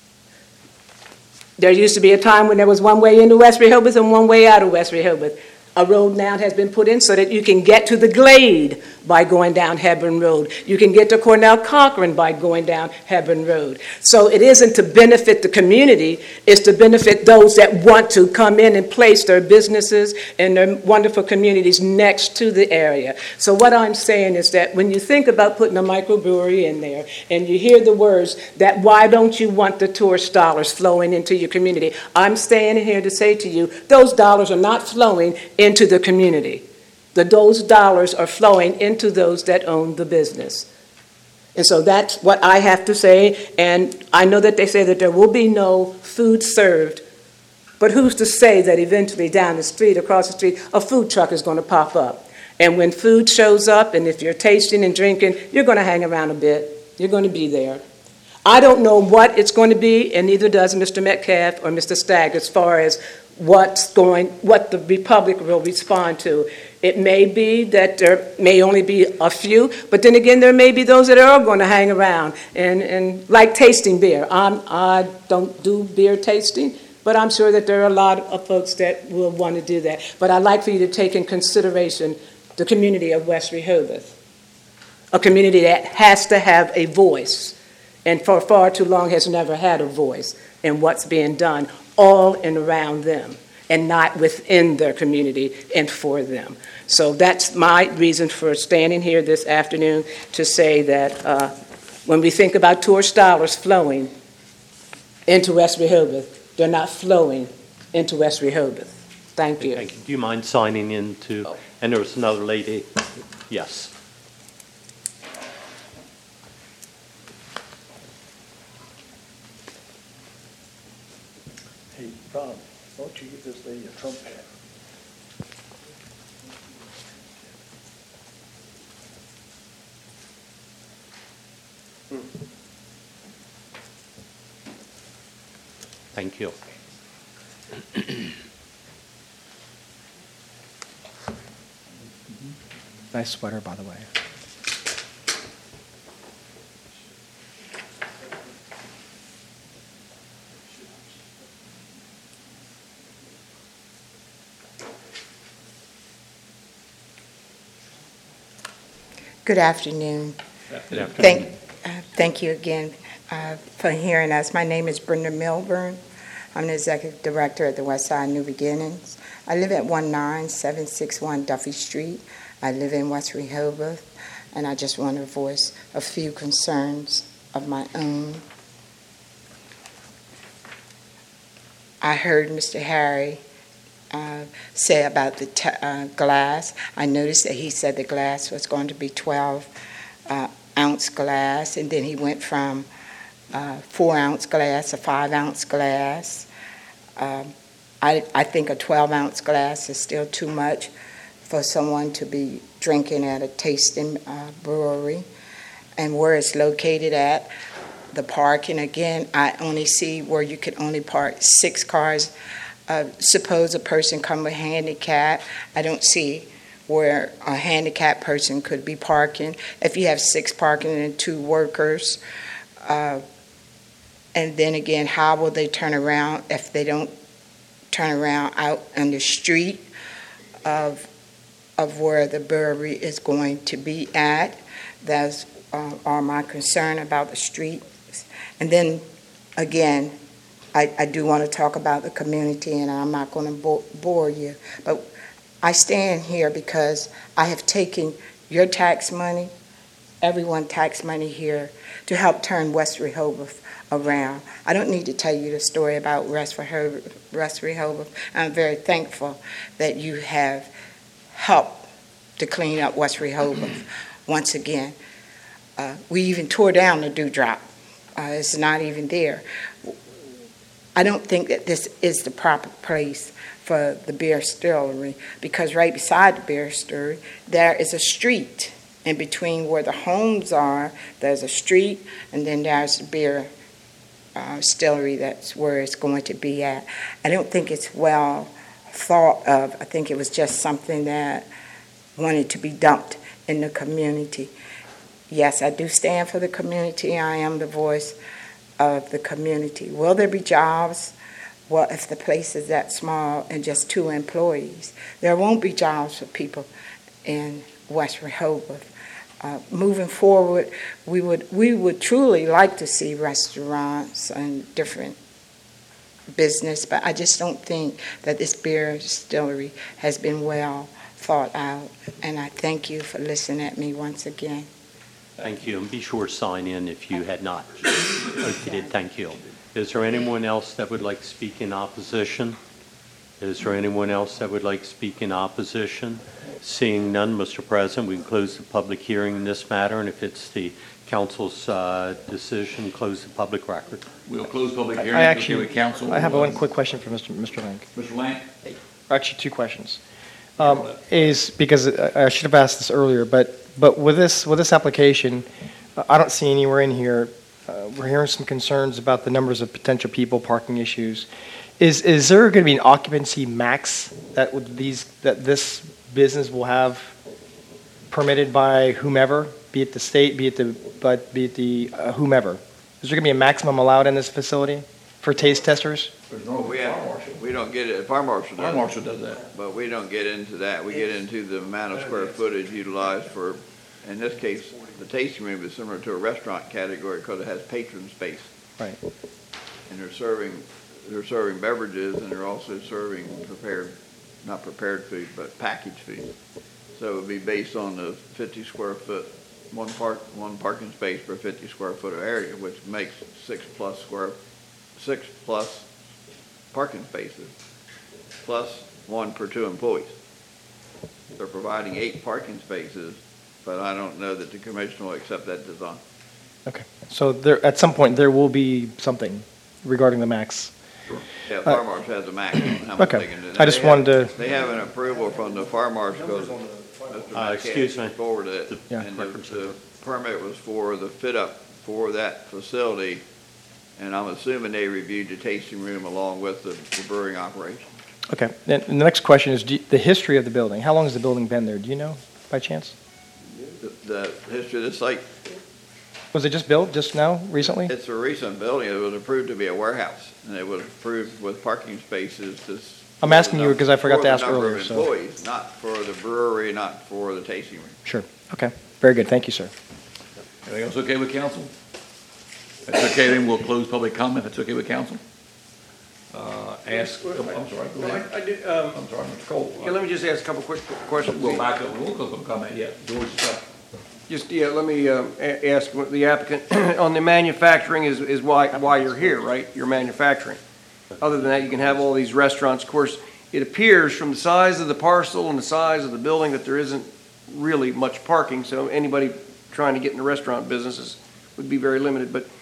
There used to be a time when there was one way into West Rehoboth and one way out of West Rehoboth. A road now has been put in so that you can get to the Glade by going down Hebron Road. You can get to Cornell Cochran by going down Hebron Road. So it isn't to benefit the community, it's to benefit those that want to come in and place their businesses and their wonderful communities next to the area. So what I'm saying is that when you think about putting a microbrewery in there and you hear the words that why don't you want the tourist dollars flowing into your community, I'm standing here to say to you, those dollars are not flowing into the community. The, those dollars are flowing into those that own the business. And so that's what I have to say. And I know that they say that there will be no food served. But who's to say that eventually down the street, across the street, a food truck is going to pop up? And when food shows up, and if you're tasting and drinking, you're going to hang around a bit. You're going to be there. I don't know what it's going to be, and neither does Mister Metcalf or Mister Stagg as far as what's going, what the Republic will respond to. It may be that there may only be a few, but then again, there may be those that are going to hang around and, and like tasting beer. I'm, I don't do beer tasting, but I'm sure that there are a lot of folks that will want to do that. But I'd like for you to take in consideration the community of West Rehoboth, a community that has to have a voice, and for far too long has never had a voice in what's being done all and around them, and not within their community and for them. So that's my reason for standing here this afternoon, to say that uh, when we think about tourist dollars flowing into West Rehoboth, they're not flowing into West Rehoboth. Thank you. Thank you. Do you mind signing in to, oh. And there was another lady. Yes. Hey, Rob, why don't you give this lady a Trump hat? Thank you. Nice sweater, by the way. Good afternoon. Good afternoon. Thank, uh, thank you again uh, for hearing us. My name is Brenda Milburn. I'm the Executive Director at the Westside New Beginnings. I live at one nine seven six one Duffy Street. I live in West Rehoboth, and I just want to voice a few concerns of my own. I heard Mister Harry Uh, say about the t- uh, glass. I noticed that he said the glass was going to be twelve uh, ounce glass, and then he went from uh, four ounce glass to five ounce glass. Um, I, I think a twelve ounce glass is still too much for someone to be drinking at a tasting uh, brewery. And where it's located at, the parking, again, I only see where you can only park six cars. Uh, Suppose a person come with handicap, I don't see where a handicapped person could be parking. If you have six parking and two workers, uh, and then again, how will they turn around if they don't turn around out on the street of, of where the brewery is going to be at? That's uh, are my concern about the street. And then, again, I, I do want to talk about the community, and I'm not going to bo- bore you, but I stand here because I have taken your tax money, everyone's tax money here, to help turn West Rehoboth around. I don't need to tell you the story about West Rehoboth. West Rehoboth. I'm very thankful that you have helped to clean up West Rehoboth once again. Uh, we even tore down the Dewdrop. Uh, it's not even there. I don't think that this is the proper place for the beer distillery, because right beside the beer distillery, there is a street. In between where the homes are, there's a street, and then there's the beer uh, distillery. That's where it's going to be at. I don't think it's well thought of. I think it was just something that wanted to be dumped in the community. Yes, I do stand for the community. I am the voice of the community. Will there be jobs? Well, if the place is that small and just two employees, there won't be jobs for people in West Rehoboth. Uh, moving forward, we would we would truly like to see restaurants and different business, but I just don't think that this beer distillery has been well thought out. And I thank you for listening at me once again. Thank you, and be sure to sign in if you had not. If you did, thank you. Is there anyone else that would like to speak in opposition? Is there anyone else that would like to speak in opposition? Seeing none, Mister President, we can close the public hearing in this matter, and if it's the council's uh, decision, close the public record. We'll close public hearing. I actually, Okay with council. I have one quick question for Mister Mister Lank. Mister Lank? Actually, two questions. Um, is because I I should have asked this earlier, but but with this with this application, uh, I don't see anywhere in here. Uh, we're hearing some concerns about the numbers of potential people, parking issues. Is is there going to be an occupancy max that would these that this business will have permitted by whomever, be it the state, be it the but be it the uh, whomever? Is there going to be a maximum allowed in this facility for taste testers? Well, we have, we don't get it, fire marshal does. Fire marshal does that. But we don't get into that. We get into the amount of square footage utilized for, in this case, the tasting room is similar to a restaurant category because it has patron space. Right. And they're serving, they're serving beverages, and they're also serving prepared, not prepared food, but packaged food. So it would be based on the fifty square foot, one park, one parking space per fifty square foot of area, which makes six plus square, six plus parking spaces, plus one per two employees. They're providing eight parking spaces, but I don't know that the commission will accept that design. Okay. So there, at some point, there will be something regarding the max. Yeah, fire marshal has a max on how much Okay. they can do. I just They wanted have- to- They have an approval from the fire marshal because Mister Uh, excuse me. Metcalf forwarded it. Yeah. And the, the permit was for the fit up for that facility. And I'm assuming they reviewed the tasting room along with the the brewing operation. Okay. And the next question is do you- the history of the building. How long has the building been there? Do you know, by chance? The, the history of this site, Was it just built just now, recently? it's a recent building. It was approved to be a warehouse, and it was approved with parking spaces to. s- I'm asking you because I forgot for to the ask number of earlier, so- Employees, not for the brewery, not for the tasting room. Sure. Okay. Very good. Thank you, sir. Everything else okay with council? If that's okay, then we'll close public comment. If that's okay with council? Uh, ask, I'm sorry, go ahead. I did, um, I'm sorry, Mister Cole. yeah, let me just ask a couple quick questions. We'll back up, we'll close public comment, yeah. George, stop. Just, yeah, let me um, a- ask what the applicant, on the manufacturing is, is why, why you're here, right? You're manufacturing. Other than that, you can have all these restaurants. Of course, it appears from the size of the parcel and the size of the building that there isn't really much parking, so anybody trying to get in the restaurant business is, would be very limited. But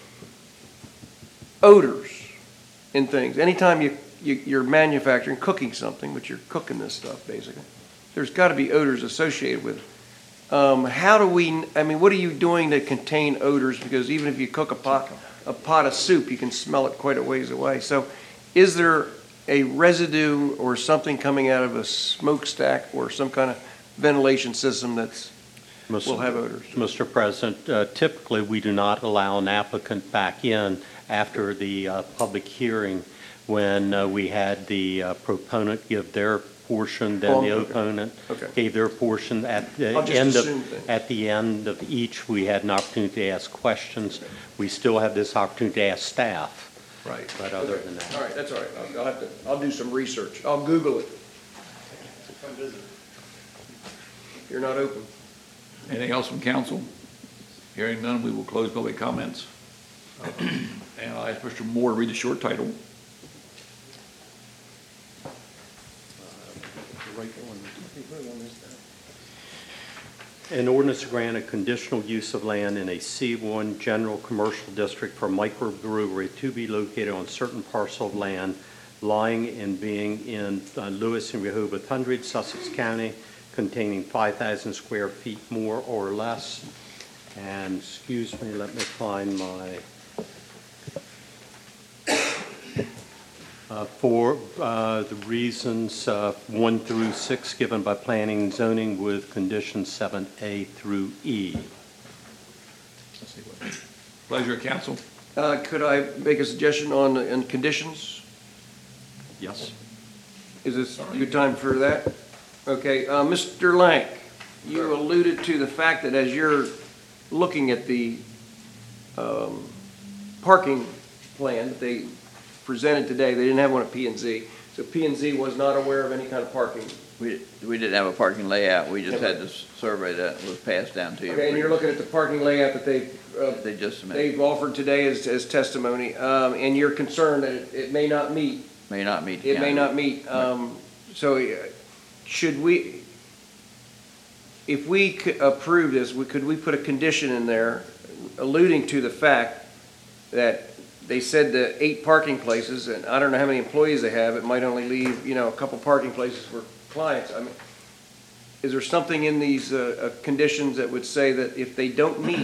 odors and things, anytime you, you, you're manufacturing, cooking something, but you're cooking this stuff, basically, there's got to be odors associated with Um, How do we, I mean, what are you doing to contain odors? Because even if you cook a pot, a pot of soup, you can smell it quite a ways away. So is there a residue or something coming out of a smokestack or some kind of ventilation system that's, will have odors? Mister President, uh, typically, we do not allow an applicant back in after the uh, public hearing when uh, we had the uh, proponent give their portion, then the Oh, okay. opponent Okay. gave their portion. At the I'll just end assume of, that. at the end of each, we had an opportunity to ask questions. We still have this opportunity to ask staff. Right. But other Okay. than that. All right, that's all right. I'll- I'll have to, I'll do some research. I'll Google it. Come visit. You're not open. Anything else from council? Hearing none, we will close public comments. Uh, And I'll ask Mister Moore to read the short title. An ordinance to grant a conditional use of land in a C one general commercial district for microbrewery to be located on certain parcel of land lying and being in uh, Lewis and Rehoboth Hundred, Sussex County, containing five thousand square feet more or less. And, excuse me, let me find my, uh, for uh, the reasons uh, one through six given by planning and zoning with conditions seven A through E. Pleasure of council. Uh, Could I make a suggestion on, on conditions? Yes. Is this a good time for that? Okay, uh, Mister Lank, you alluded to the fact that as you're looking at the um, parking plan that they presented today, they didn't have one at P and Z, so P and Z was not aware of any kind of parking. We, we didn't have a parking layout, we just had this survey that was passed down to you. Okay, and you're looking at the parking layout that they, uh, They just submitted, they've offered today as, as testimony, um, and you're concerned that it, it may not meet, may not meet the it may county. not meet, um, so uh, should we, if we could approve this, we- could we put a condition in there alluding to the fact that they said the eight parking places, and I don't know how many employees they have, it might only leave, you know, a couple parking places for clients. I mean, is there something in these uh, uh, conditions that would say that if they don't meet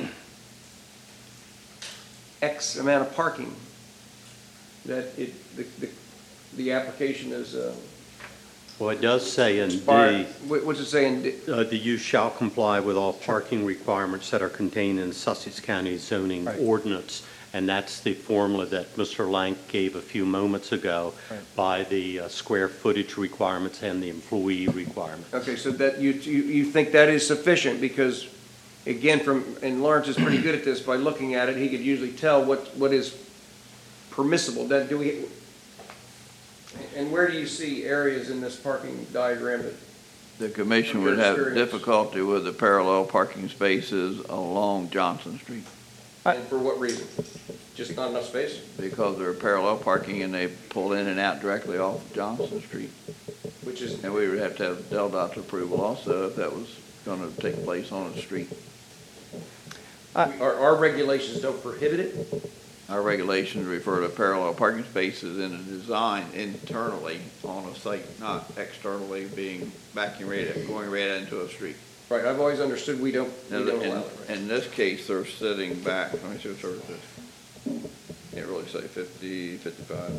X amount of parking, that it, the, the, the application is, uh, Well, it does say in D, expired? What- What's it say in D? uh, the use shall comply with all parking requirements that are contained in Sussex County zoning Right. ordinance. And that's the formula that Mister Lank gave a few moments ago Right. by the uh, square footage requirements and the employee requirements. Okay, so that, you, you, you think that is sufficient, because, again, from, and Lawrence is pretty good at this, by looking at it, he could usually tell what, what is permissible. That, do we, and where do you see areas in this parking diagram that, The commission From your would have experience. difficulty with the parallel parking spaces along Johnson Street and for what reason? Just not enough space? because they're parallel parking and they pull in and out directly off Johnson Street. Which is, And we would have to have Del Dot's approval also if that was going to take place on the street. our, our regulations don't prohibit it? Our regulations refer to parallel parking spaces in a design internally on a site, not externally being backing right, going right into a street. Right, I've always understood we don't, we In, don't in- allow it. right? in this case, they're sitting back, let me see what sort of this. Can't really say fifty, fifty-five.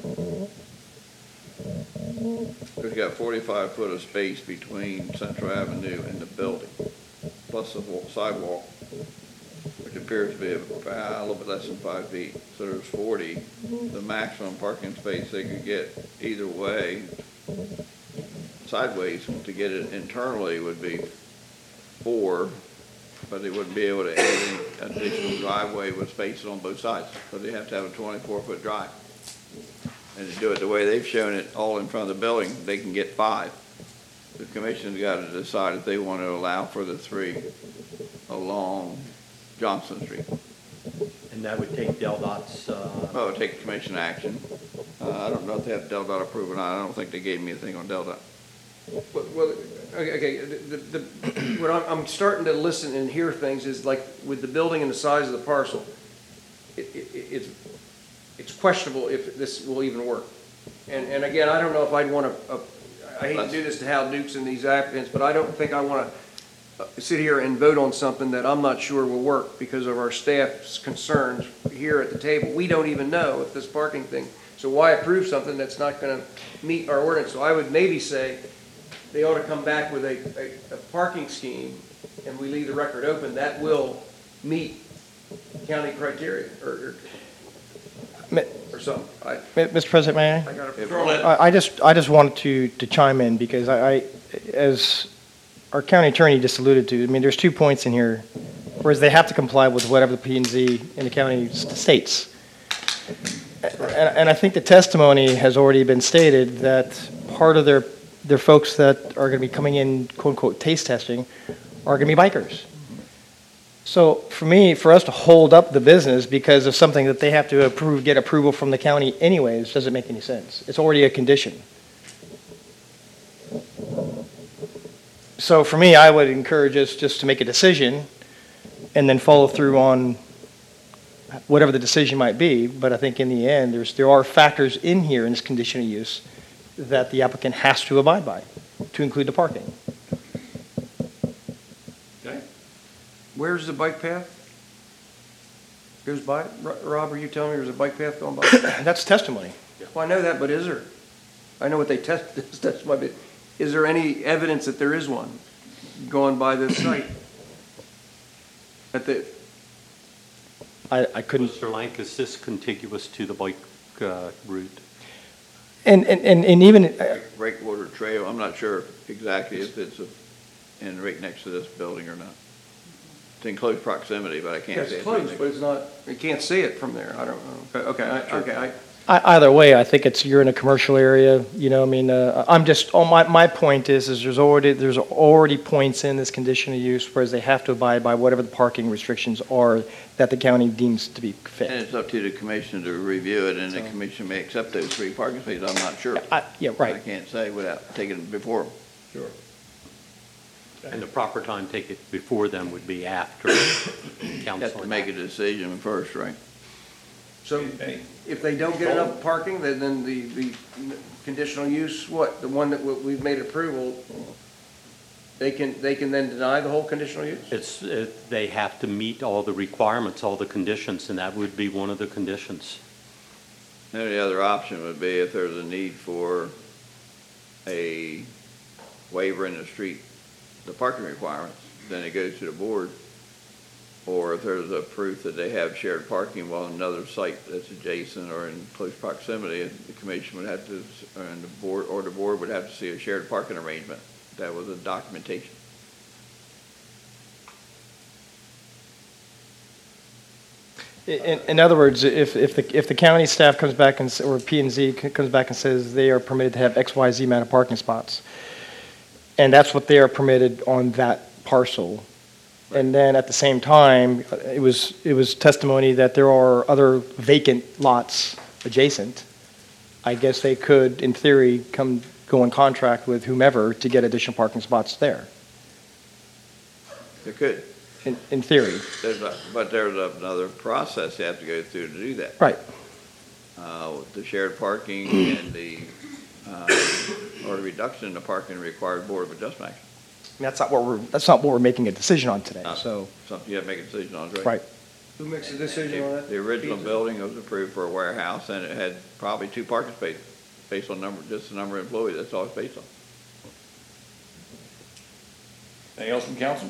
We've got forty-five foot of space between Central Avenue and the building, plus the wa- sidewalk, which appears to be about a little bit less than five feet. So there's forty. The maximum parking space they could get either way, sideways, to get it internally would be four, but they wouldn't be able to add any additional driveway with spaces on both sides, so they have to have a twenty-four foot drive. And to do it the way they've shown it, all in front of the building, they can get five. The commission's got to decide if they want to allow for the three along Johnson Street. And that would take Del Dot's, uh, Well, it would take commission action. Uh, I don't know if they have Del Dot approval or not. I don't think they gave me a thing on Del Dot. Well, well, okay, okay, the, the, the- what I'm, I'm starting to listen and hear things is like with the building and the size of the parcel, it, it, it's, it's questionable if this will even work. And, and again, I don't know if I'd want to, I hate to do this to Hal Dukes and these applicants, but I don't think I want to uh, sit here and vote on something that I'm not sure will work because of our staff's concerns here at the table. We don't even know if this parking thing, so why approve something that's not going to meet our ordinance? So I would maybe say they ought to come back with a, a, a parking scheme, and we leave the record open, that will meet county criteria, or, Ma- or, or something. I, Ma- Mister President, may I? I gotta If- throw it. I I just, I just wanted to, to chime in because I, I, as our county attorney just alluded to, I mean, there's two points in here, whereas they have to comply with whatever the P and Z in the county s- states. And, and I think the testimony has already been stated that part of their, their folks that are going to be coming in, quote unquote, taste testing are going to be bikers. So for me, for us to hold up the business because of something that they have to approve, get approval from the county anyways, doesn't make any sense. It's already a condition. So for me, I would encourage us just to make a decision and then follow through on whatever the decision might be. But I think in the end, there's, there are factors in here in this condition of use that the applicant has to abide by, to include the parking. Where's the bike path? Goes by, Ro- Rob, are you telling me there's a bike path going by? That's testimony. Well, I know that, but is there? I know what they test, that's my bit. Is there any evidence that there is one going by this site? At the, I, I couldn't. Mister Lank, is this contiguous to the bike uh, route? And, and, and and even, uh, Breakwater Trail, I'm not sure exactly if it's a- in right next to this building or not. It's in close proximity, but I yeah, can't say. it's close, but it's not, you can't see it from there, I don't know. Okay, I- okay, I, I- either way, I think it's, you're in a commercial area, you know, I mean, uh, I'm just, oh, my, my point is, is there's already, there's already points in this condition of use, whereas they have to abide by whatever the parking restrictions are that the county deems to be And fit. it's up to the commission to review it, and the commission may accept those three parking spaces, I'm not sure. I- Yeah, I right. can't say without taking it before them. Sure. And the proper time to take it before them would be after You council. have to make a decision first, right? so if they don't get enough parking, then, then the, the conditional use, what, the one that we- we've made approval, they can, they can then deny the whole conditional use? It's, it- they have to meet all the requirements, all the conditions, and that would be one of the conditions. The only other option would be if there's a need for a waiver in the street, the parking requirements, then it goes to the board. Or if there's a proof that they have shared parking while another site that's adjacent or in close proximity, the commission would have to, and the board, or the board would have to see a shared parking arrangement. That was a documentation. In, in other words, if, if the, if the county staff comes back and, s- or P and Z c- comes back and says they are permitted to have X, Y, Z amount of parking spots, and that's what they are permitted on that parcel, and then at the same time, uh, it was, it was testimony that there are other vacant lots adjacent, I guess they could, in theory, come, go in contract with whomever to get additional parking spots there, They could. in, in theory. There's a, but there's another process you have to go through to do that. Right. Uh, the shared parking and the, uh, or the reduction in the parking required board of adjustment action. I mean, that's not what we're, that's not what we're making a decision on today, Uh, so, Something you have to make a decision on, right? right. Who makes the decision on that? The original building was approved for a warehouse, and it had probably two parking spaces, based on number, just the number of employees, that's all it's based on. Anything else from council?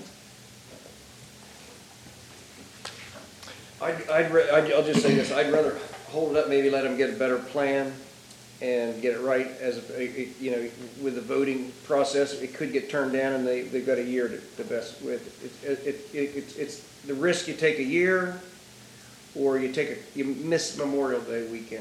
I'd, I'd, ra- I'd- I'll just say this, I'd rather hold it up, maybe let them get a better plan and get it right as, a- a- you know, with the voting process, it could get turned down and they, they've got a year to, to best with. It, it, it, it's, it's the risk you take a year or you take a, you miss Memorial Day weekend.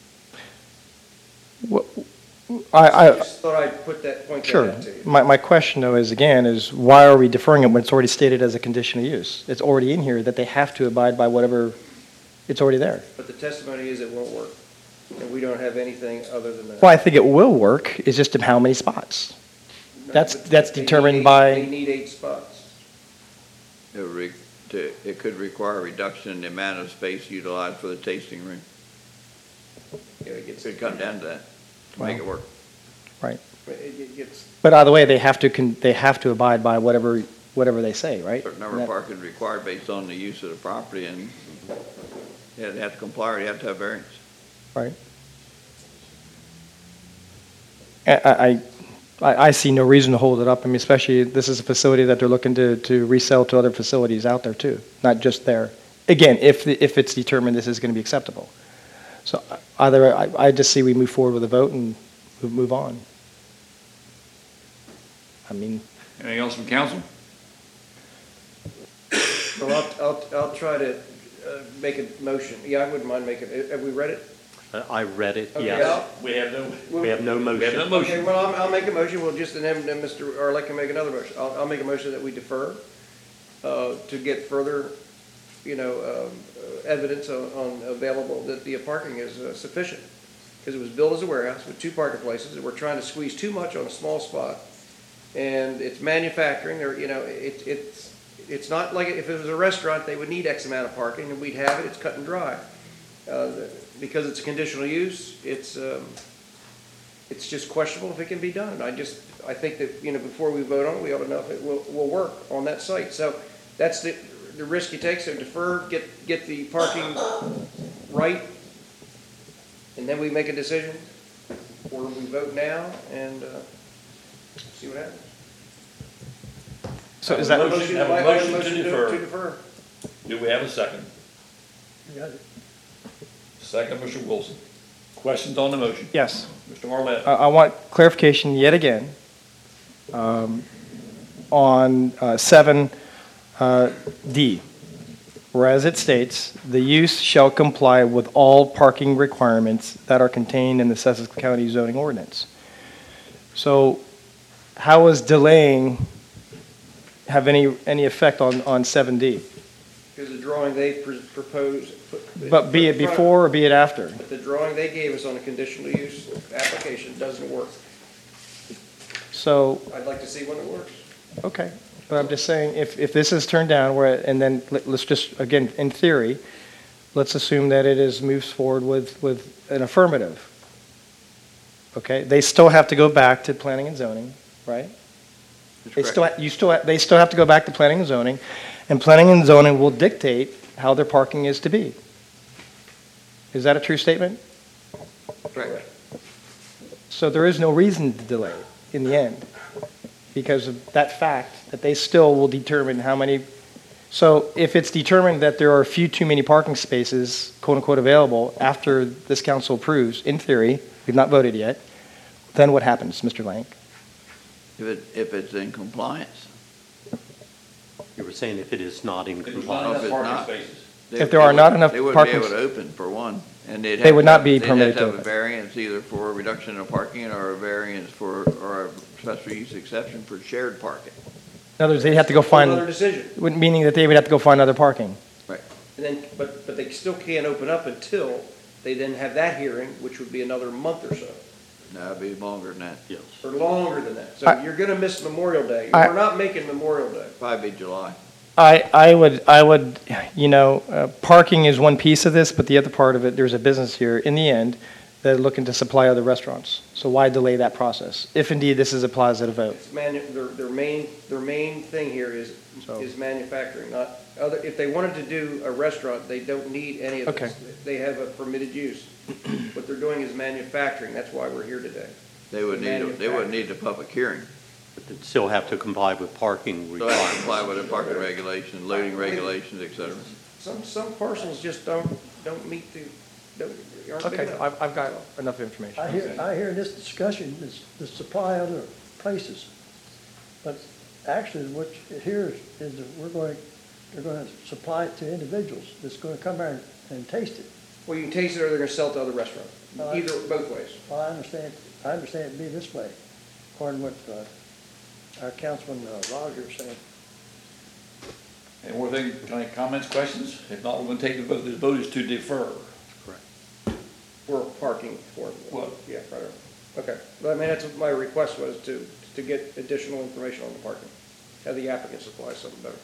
Well, I, I I, just thought I'd put that point that sure. out to you. My, my question though is, again, is why are we deferring it when it's already stated as a condition of use? It's already in here that they have to abide by whatever, it's already there. But the testimony is it won't work. And we don't have anything other than that. Well, I think it will work, it's just how many spots. That's, But that's they need determined eight- by. They need eight spots. It would, re- to, it could require a reduction in the amount of space utilized for the tasting room. Yeah, it gets, It could come down to that, to make it work. Right. it it gets, But either way, they have to, con- they have to abide by whatever whatever they say, right? Certain number And of that- parking required based on the use of the property, and yeah, they have to comply, or you have to have variance. Right. I, I, I I see no reason to hold it up. I mean, especially, this is a facility that they're looking to, to resell to other facilities out there too, not just there. Again, if, the- if it's determined this is going to be acceptable. So either, I, I just see we move forward with a vote and we move on. I mean, Anything else from council? Well, I'll, I'll, I'll try to uh, make a motion. Yeah, I wouldn't mind making, have we read it? Uh, I read it, Okay, yes. I'll- We have no, We have no we have no motion. motion. Okay, well, I'll, I'll make a motion, we'll just, and then, then Mister Arlett can make another motion. I'll, I'll make a motion that we defer, uh, to get further, you know, um, uh, evidence on, on available, that the parking is uh, sufficient. Because it was built as a warehouse with two parking places, and we're trying to squeeze too much on a small spot. And it's manufacturing, or, you know, it, it's, it's not like, if it was a restaurant, they would need X amount of parking, and we'd have it, it's cut and dry. Uh, Because it's conditional use, it's, um, it's just questionable if it can be done. And I just, I think that, you know, before we vote on it, we ought to know if it will, will work on that site. So that's the, the risk you take, so defer, get, get the parking right, and then we make a decision, or we vote now and, uh, see what happens. so is Have a that, motion- have a I- I motion to To defer. defer. Do we have a second? You got it. Second, Mister Wilson. Questions on the motion? yes. Mister Marlett? I I want clarification yet again um, on uh, seven uh, D, whereas it states, "The use shall comply with all parking requirements that are contained in the Sussex County zoning ordinance." So how is delaying have any, any effect on, on seven D? Because the drawing they pr- proposed. put- But be it put- before or be it after? But the drawing they gave us on a conditional use application doesn't work. So, I'd like to see when it works. okay, but I'm just saying, if, if this is turned down, where, and then let- let's just, again, in theory, let's assume that it is, moves forward with, with an affirmative. Okay, they still have to go back to planning and zoning, right? That's They correct. still, ha- you still, ha- they still have to go back to planning and zoning, and planning and zoning will dictate how their parking is to be. Is that a true statement? Correct. So there is no reason to delay in the end, because of that fact, that they still will determine how many. So if it's determined that there are a few too many parking spaces, quote-unquote, available after this council approves, in theory, we've not voted yet, then what happens, Mister Lank? If it, if it's in compliance. You were saying if it is not in If there's compliance. not If enough it's parking not- spaces. they- If there they are would- not enough They wouldn't be parking able to open, for one, and they'd They have would to not have- be they'd permitted have to to have a open. variance either for a reduction of parking or a variance for, or a special use exception for shared parking. In other words, they have to go Another find, decision. meaning that they would have to go find other parking. And then, but, but they still can't open up until they then have that hearing, which would be another month or so, No, it'd be longer than that. Yes. or longer than that. So I- you're gonna miss Memorial Day. I- We're not making Memorial Day. Probably be July. I, I would, I would, you know, uh, parking is one piece of this, but the other part of it, there's a business here, in the end, that are looking to supply other restaurants. So why delay that process, if indeed this is applies at a vote? It's manu, their, their main, their main thing here is, So- is manufacturing, not other, if they wanted to do a restaurant, they don't need any of Okay. this. They have a permitted use. What they're doing is manufacturing, that's why we're here today. They would need, a- they would need a public hearing. But they'd still have to comply with parking So they have to requirements. comply with the parking regulations, loading regulations, et cetera. Some, some parcels just don't, don't meet the, don't, aren't big Okay, enough. I've, I've got enough information. I hear, I hear in this discussion, is the supply other places. But actually, what you- here is, is that we're going, they're going to supply it to individuals that's going to come there and, and taste it. Well, you can taste it or they're gonna sell it to other restaurants, Uh, either, both ways. Well, I understand, I understand it be this way, according to what, uh, our councilman, uh, Roger was saying. Any more thing, any comments, questions? If not, we're going to take the vote. The vote is to defer. For parking for, What? yeah, right, right. Okay, well, I mean, that's what my request was, to, to get additional information on the parking. Have the applicant supply something better.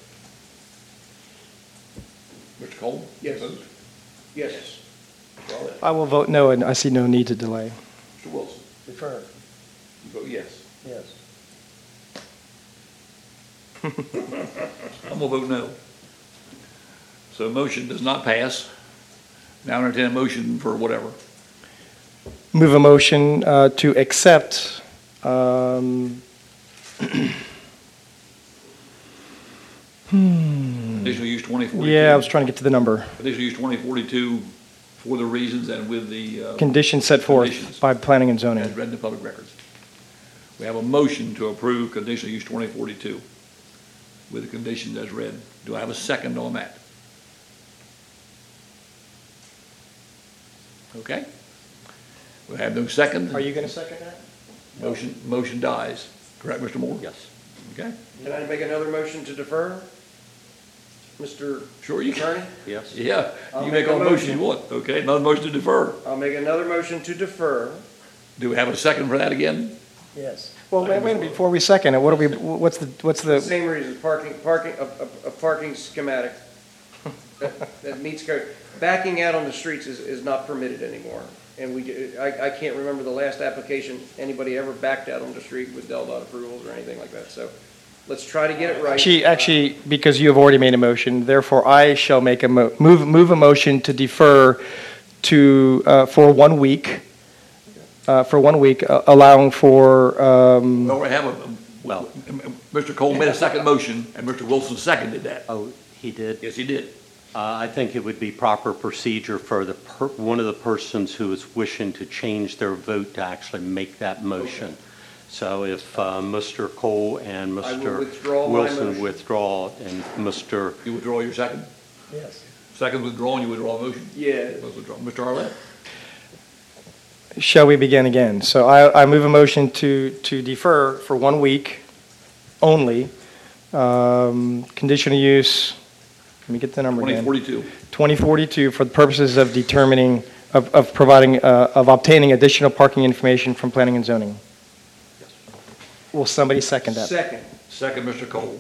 Mister Cole? Yes. Vote. Yes. Mister Arlett? I will vote no, and I see no need to delay. Mister Wilson? Defer, You vote yes. yes. I'm gonna vote no. So motion does not pass. Now entertain a motion for whatever. Move a motion uh, to accept, um, Conditional use twenty forty-two. yeah, I was trying to get to the number. Conditional use twenty forty-two for the reasons and with the, uh, Conditions set forth Conditions. by planning and zoning. as read in the public records. We have a motion to approve conditional use twenty forty-two with the conditions as read. Do I have a second on that? Okay. We have no second. Are you going to second that? Motion, motion dies. Correct, Mister Moore? Yes. Okay. Can I make another motion to defer? Mister Sure you can. Attorney? Yes. Yeah, I'll you make make all a the motion you motion. want. Okay, another motion to defer. I'll make another motion to defer. Do we have a second for that again? Yes. Well, wait, wait, before we second it, what are we, what's the, what's the, Same reason, parking, parking, a, a, a parking schematic that, that meets code. Backing out on the streets is, is not permitted anymore. And we, I, I can't remember the last application anybody ever backed out on the street with Del Dot approvals or anything like that. So let's try to get it right. actually, actually, because you have already made a motion, therefore I shall make a mo, move, move a motion to defer to, uh, for one week, uh, for one week, uh, allowing for, um, Well, we have a, Well- Mister Cole made a second motion and Mister Wilson seconded that. Oh, he did? Yes, he did. Uh, I think it would be proper procedure for the, per- one of the persons who is wishing to change their vote to actually make that motion. So if uh, Mister Cole and I will Mister withdraw my Wilson motion. withdraw, and Mister You withdraw your second? Yes. Second withdrawn, you withdraw a motion? Yeah. Both withdraw. Mister Arlett? shall we begin again? So I, I move a motion to, to defer for one week only, um, conditional use, let me get the number Twenty again. forty-two. twenty forty-two for the purposes of determining, of, of providing, uh, of obtaining additional parking information from planning and zoning. Will somebody second that? Second. Second, Mister Cole.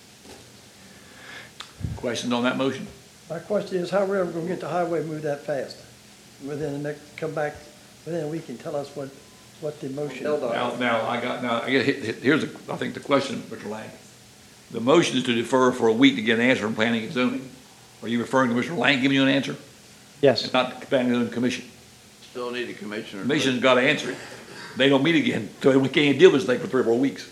Questions on that motion? My question is, how are we ever gonna get the highway moved that fast? Within the next, come back within a week and tell us what, what the motion Del is. Dot. Now, now, I got, now, I get, here's, the- I think the question, Mister Lang. The motion is to defer for a week to get an answer from planning and zoning. Are you referring to Mister Lang giving you an answer? Yes. It's not the planning and zoning commission. Still need a commissioner. Commission's got to answer it. They don't meet again, so we can't deal with this thing for three or four weeks.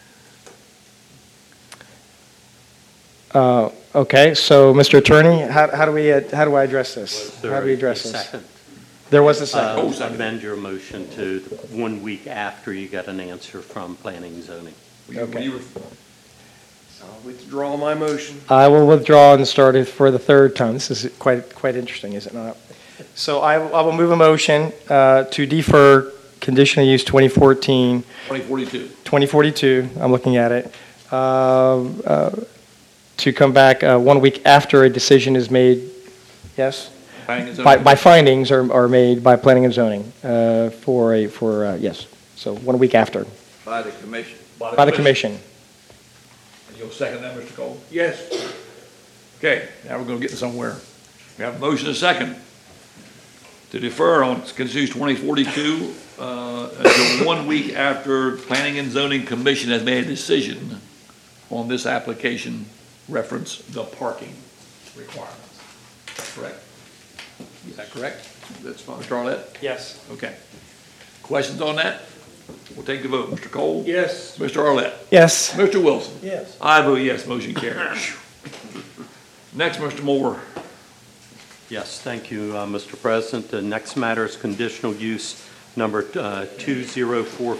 Uh, okay, so Mister Attorney, how, how do we, uh, how do I address this? Was there How do we a address this? second? There was a second. Oh, Uh, second. Amend your motion to one week after you get an answer from planning and zoning. Will you- will Okay. you ref- I'll withdraw my motion. I will withdraw and start it for the third time. This is quite, quite interesting, is it not? So I, I will move a motion uh, to defer conditional use twenty fourteen, twenty forty-two. twenty forty-two, I'm looking at it, uh, uh, to come back uh, one week after a decision is made, yes? Planning and By, zoning. by findings are, are made by planning and zoning uh, for a, for, uh, yes. So one week after, By the commission. by the commission. You'll second that, Mister Cole? Yes. Okay, now we're going to get to somewhere. We have a motion and a second to defer on conditional use twenty forty-two uh, until one week after Planning and Zoning Commission has made a decision on this application, reference the parking requirements. Correct? Is that correct? That's fine. Mister Arlett? Yes. Okay. Questions on that? We'll take the vote. Mister Cole? Yes. Mister Arlett? Yes. Mister Wilson? Yes. I vote yes, motion carries. Next, Mister Moore. Yes, thank you, uh, Mister President. The next matter is conditional use number uh, two zero four